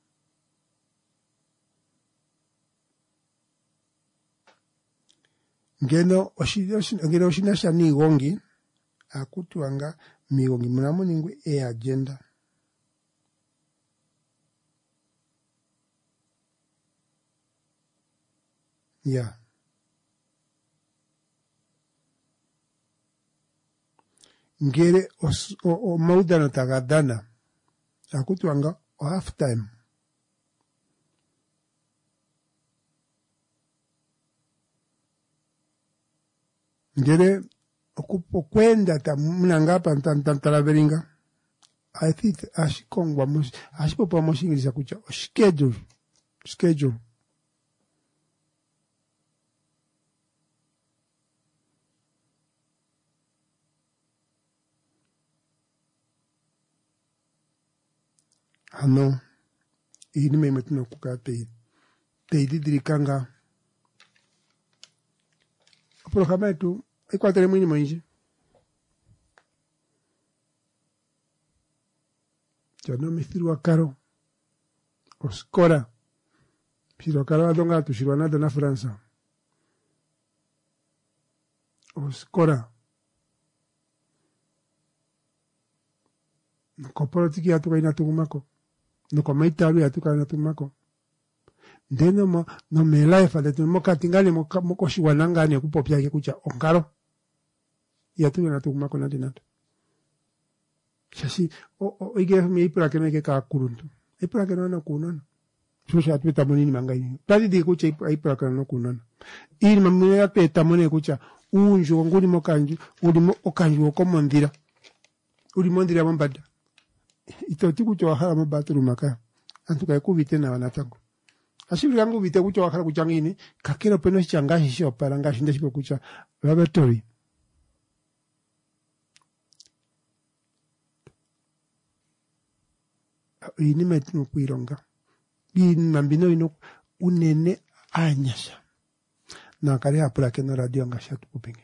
ngeno oshina shani gongi akutuanga migongi munamo ningwe agenda ya ngere o maudana tagadana akutuanga o half time ngere okupo kwenda ta mnangapa ntantala beringa I think ashikongwa ashipopa moshingirisa kucha schedule ano ini memetino kukate teididrikanga programa etu equatere mwini mwenji jano mithirwa karo oskora piro karo adonga tushirwana na França oskora ko politiki yatuka inatugumako no maitaru yatuka inatumako ndeno no me life de tumo katingani moko shiwananga ne kupopya ke kucha onkaro yatuka inatumako na dinato shashi o ige mi ipra ke me ke ka kuruntu ipra ke no kunana shosha atwita monini mangai tadi de kucha ipra ke no kunana iri mamwe ya peta mone kucha unjo ngoni mokanju ulimo okanju okomondira ulimondira bombada itoti kucho wahala mabatru maka antuka yakubite na wanatango ashibiri yangu bite kucho wahala kuchangini kakero peno changashi sho paranga shinde shipo kucha laboratory ini metno kuironga in mambino ino unene anyasha na kare apura ke no radio ngasha tupenge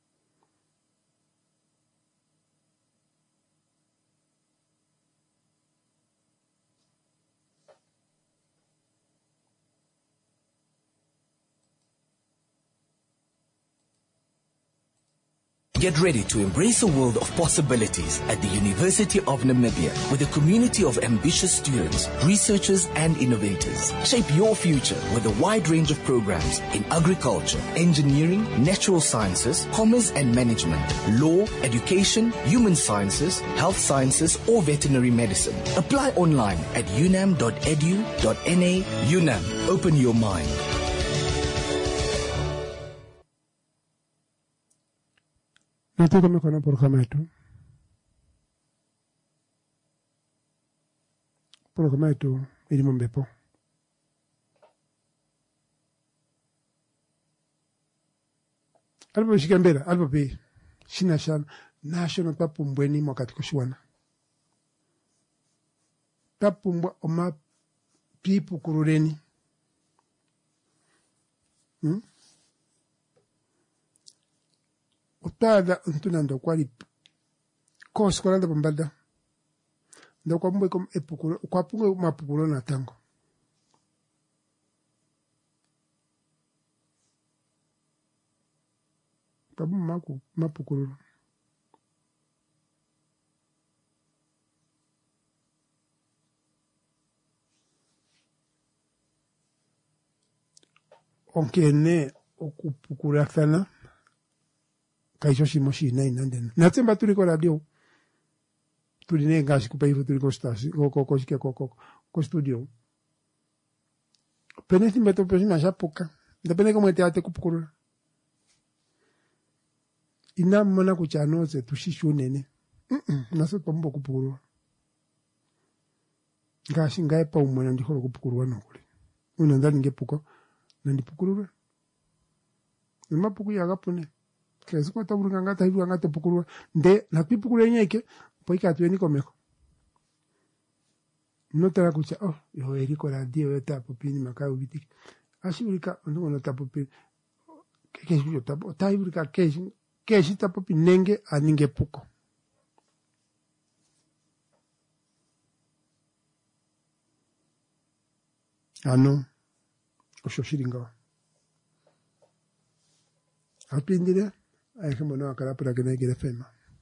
Get ready to embrace a world of possibilities at the University of Namibia with a community of ambitious students, researchers and innovators. Shape your future with a wide range of programs in agriculture, engineering, natural sciences, commerce and management, law, education, human sciences, health sciences or veterinary medicine. Apply online at unam.edu.na. UNAM, open your mind. Nataka mekona programa yetu ilimo mbepo albo shikambera albo pe shina national papumbweni mwakati kushuana papumbwa oma pipu kurureni Otada ntuna ndo kwali kos kolanda bombada ndo kwa mbwe kom epukuro kwa pungo mapukuro na tango tabu mapukuro onkene okupukura sana kaisho shimoshi na inandena natsemba tuli ko radio tuli nengashi kupaifu tuli ko stasi ko studio penesi meto pesina shapuka ndapene ko mwete ate kupukura ina mona kuchanoze tushishunene naso pombo kupukura ngashi ngaipa umwana ndikolo kupukura nokule unandani ngepuko nandipukurura nemapuku yakapone kesi kwa taburuka ngata hivi ngata pukurura nde nakipukura nyeke poika tueni komeko notara kucha yo eriko radio yota popini makao bitiki ashirika ndo tapo pini kesi tapo taibirika kesi tapo pinenge aninge puko ano ososhiringa apindire ayekemona akala para que naigere fema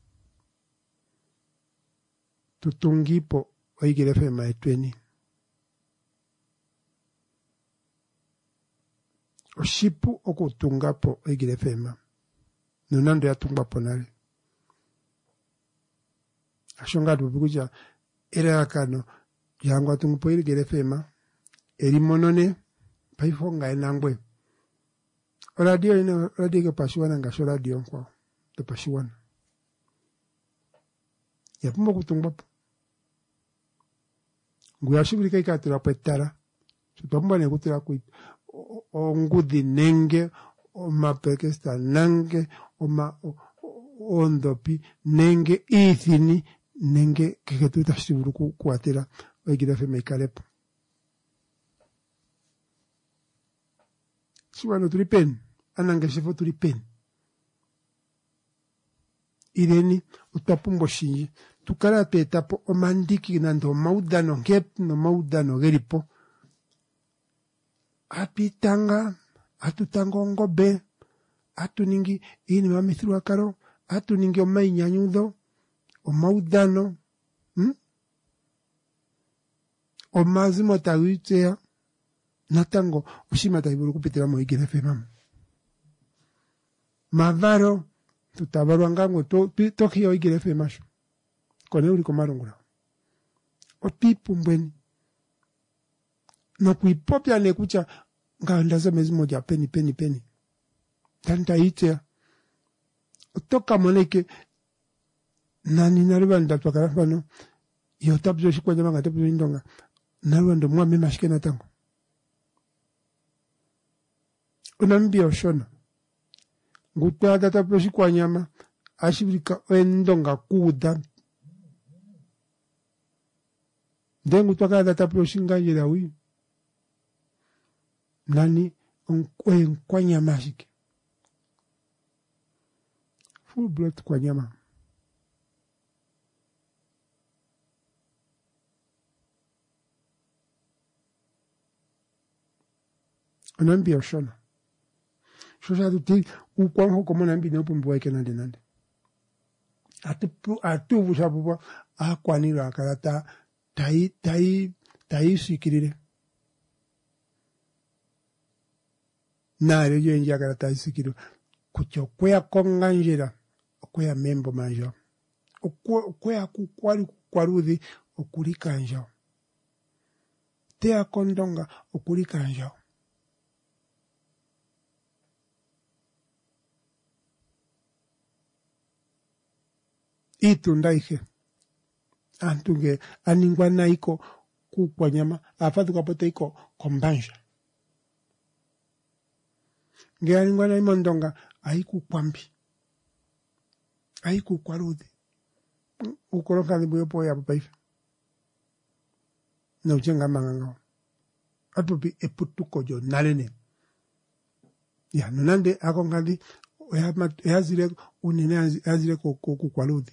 tutungipo oigere fema etweni oshipu okutungapo oigere fema nunando yatunga ponale ashonga tubikuja era akano yangu atungipo oigere fema eri monone paifonga enangwe radio ke pashuana ngasho radio kwa to pashuana ya pumo kutumba nguyashibulika ikatira petara tutomba ne kutira ku ongudi nenge o mapekesta nange o ondopi nenge ithini nenge keketuta shibulu kuatira oigira fe meikalepo Suano tulipen, ananga shefo tulipen. Ireni, utapumbo shinji, tukara petapo omandiki nando maudano ngep no maudano geripo. Apitanga, atutango ngobe, atuningi ini mamithru akaro, atuningi omai nyanyudo, o maudano, o mazimo tawitea, natango ushima taiburu kupitira mo igire fema mavaro tutabaru angango to hiyo igire fema sho kone uri komarungura o pipu mbweni no kuipopya ne kucha nganda za mezi moja peni tanta ite toka moneke nani nariba ndatwakara fano yo tabzo shikwa jama ngatabzo indonga nariba ndo mwa mema shikena tango unambia oshona ngutwa data proshi kwa nyama ashibirika endonga kuda ndengu twaka data proshi ngajira wi nani kwa nyama shike full blood kwa nyama unambia oshona Shosha tuti ukwango komo nambi ne upumbu wake nande. Atu bushabuwa akwanira akarata tai sikirire. Nare yo njia akarata sikiro. Kucho kwea konganjira, kwea membo manjo. Kwea kukwarudhi okulika njo. Tea kondonga okulika njo. Itu ndaike antunge aningwa naiko kwa nyama afadhu kapote iko kombanja nge aningwa na imondonga aiku kwambi aiku kwarudi ukoroka libuyo po ya papaifa na uchenga manganga atupi eputuko jo nalene ya nunande akongandi yazire unene yazire kukwarudi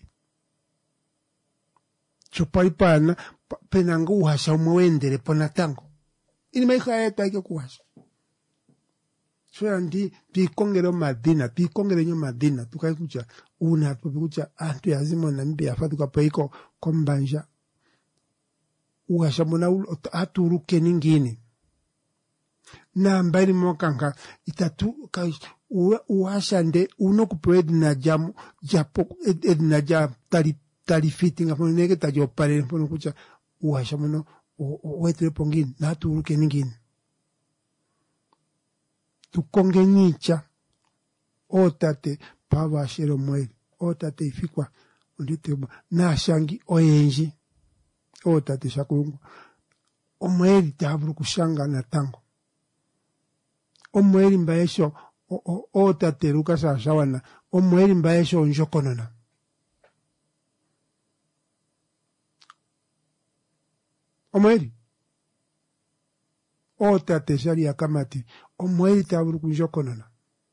chopaipana penanga uhasha umwendere pona tango ini maika yeta ike kuhasha so ndi pikongero nyo madina tukai kucha una kucha antu yazimo na mbi afatu kapaiko kombanja uhasha mona aturuke ningine na mbali mwakanga itatu uashande unokupewa edina jamu japo edina ja tali fitting apo nege tajopare mpono kucha uasha muno wetre pongin na turuke ningin tukonge nicha otate pava shero mweli otate ifikwa unditeba na shangi oyenji otate shakungu omweli taburu kushanga na tango omweli mbaesho otate ruka shawana omweli mbaesho njokonona omweli otate shari akamati omweli taburu kunjokonona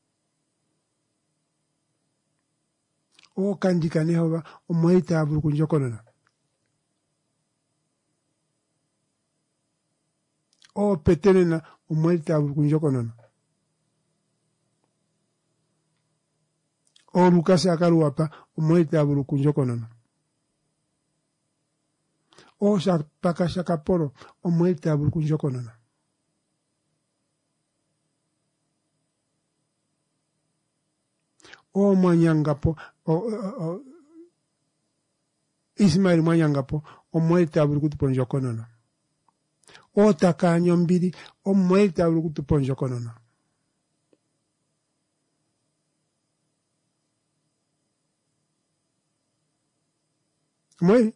o kandika ne hova omweli taburu kunjokonona o petelena omweli taburu kunjokonona o lukasa akaruapa omweli taburu kunjokonona o shapaka shakaporo omweli taburu kunjokonona o mwanyangapo Ismail mwanyangapo omweli taburu kutuponjokonona o takanyo mbili omweli taburu kutuponjokonona mweli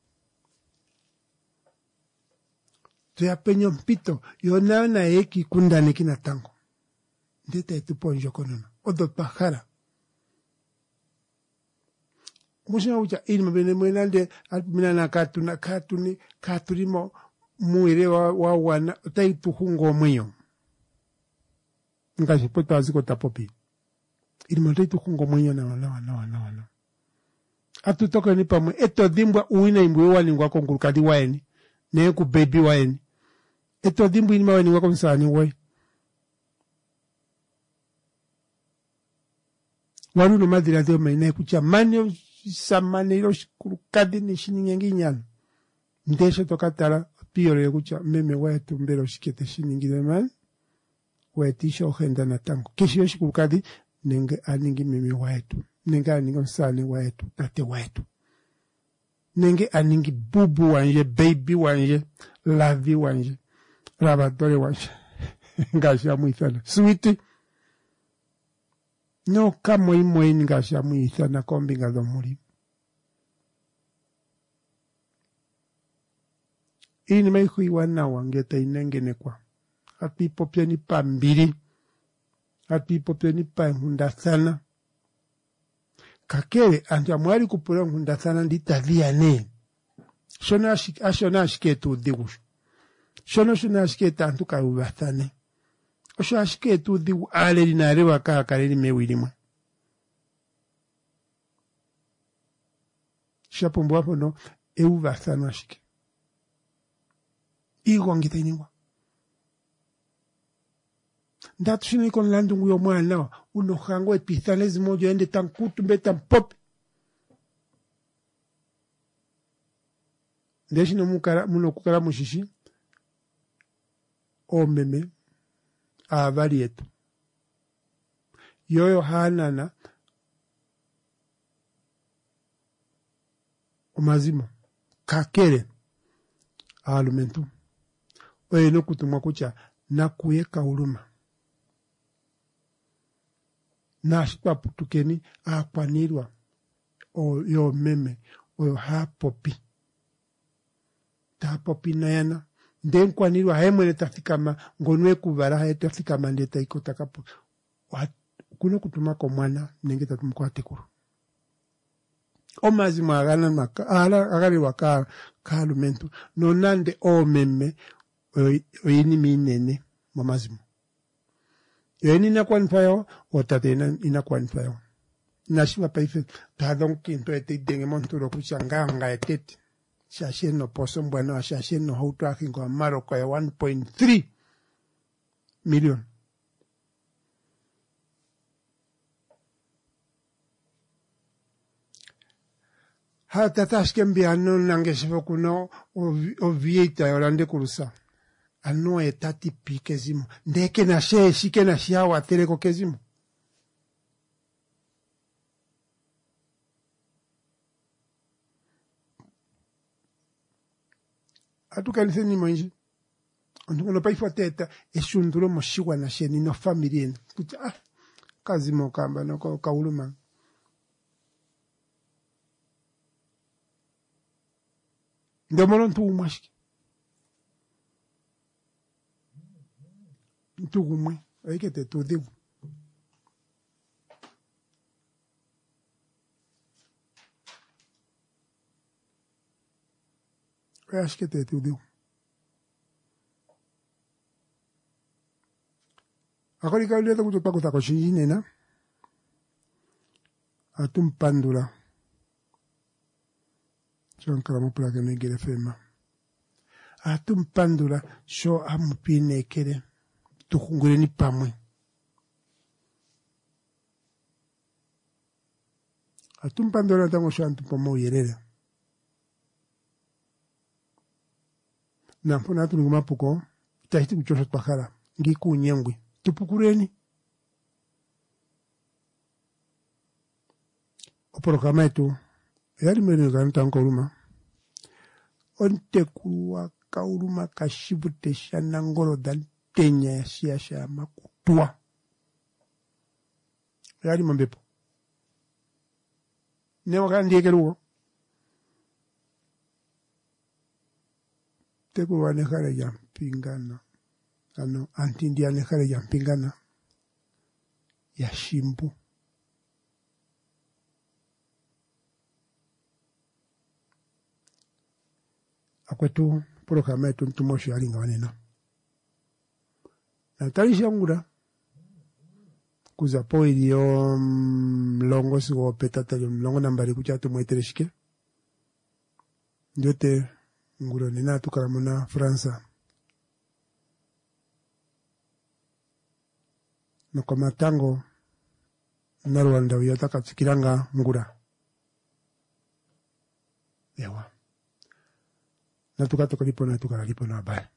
tuyapenyo mpito yona na eki kundane kina tango ndeta etuponjokonona odo pajara mushina ucha ilma bene mwenande alpimina na katulimo muire wa wana taitu hungo mwenyo ngashi poto aziko tapopi ilma taitu hungo mwenyo na atutoka ni pamwe eto dimbwa uina imbwe wani ngwako ngurukadi waeni ne ku baby waeni eto dimbwa inima wani ngwako msani wai waruno madira deo maina kucha manyo samanero kurukadi ni shiningi nyana ndeshe tokatara piore kucha meme wetu mbero shikete shiningi man wetisho henda na tango kisho shikurukadi nenge aningi meme wetu nenge aningi msani wetu tate wetu nenge aningi bubu wanje baby wanje lavi wanje rabatore wanje ngasha muithana sweetie no kamo imwe ngasha muithana kombinga domuri ini maihu iwana wangeta inengene kwa ati popya ni pambiri ati popya ni pa hundasana kakere anja mwari kupura hundasana nditavia ne shona ashiketu digu shona ashiketa antuka ubathane osho ashiketu digu ale linare waka kareli mewilimwe shapombo hapo no ubathana ashike igo ngitainingwa ndatu shini kon landu nguyo mwana uno hango epithanezi mojo ende tankutu mbeta mpopi ndeshi no muno kukara mushishi o meme avari yetu yoyo hanana omazima kakere alumentu oye no kutumwa kucha na kuyeka huruma na ashikwa putukeni akwanirwa oyo meme oyo hapopi tapopi nayana nden kwanirwa hemwene tafikama ngonwe kubara tafikama ndeta ikotakapo kuno kutuma ko mwana nenge tatumkwate kuru omazima agana maka agari waka kalumentu nonande o meme oyini minene mamazima yeni na kwanfayo otatena ina kwanfayo nashiwa paife tadon kinto etidenge monturo kuchanganga etete shasheno poson bueno shasheno hauto akingo amaro kwa 1.3 million hata tashkembiano nangesho kuno o vieta orande kurusa ano etati pi kezimo. Ndeke na she shike na shiawa tereko kezimo. Atukanise ni manje. Ono paifwa teta eshundulo moshiwa na she nino familia. Kucha kazimo kamba no kauluma. Ndomolo ntu umashiki. Ntu umwe. Aike te tu devu. Acho que te tu devu. Akori ka uleta kutoka kutako shinjine na. Atum pandula. Chankara mupula ke megere fema. Atum pandula sho amupine kere. Tukungure ni pamwe. Atum pandula tango sho antupomo yerere. Na mpona atu nguma puko. Tahiti kuchosha tupakara. Ngiku unyengwe. Tupukureni. Oporoka etu. Yari mwene ganta nkoruma. Onte kuwa kauruma kashibute shanangoro dan tenya ya siasha makutua. Yari mambepo. Newa kandieke luo. Teku wanekare ya pingana. Ano, antindia nekare ya pingana. Ya shimbu. Akwetu, programa yetu ntumoshi alinga wanena. Na tarisha ngura. Kuzapo ilio mlongo sigo petata yo mlongo nambari kuchatu mwetereshike. Njote nguro nina tukaramuna Fransa. Nokoma tango na Rwanda uyataka tsikiranga ngura. Ewa. Na tukalipo na baya.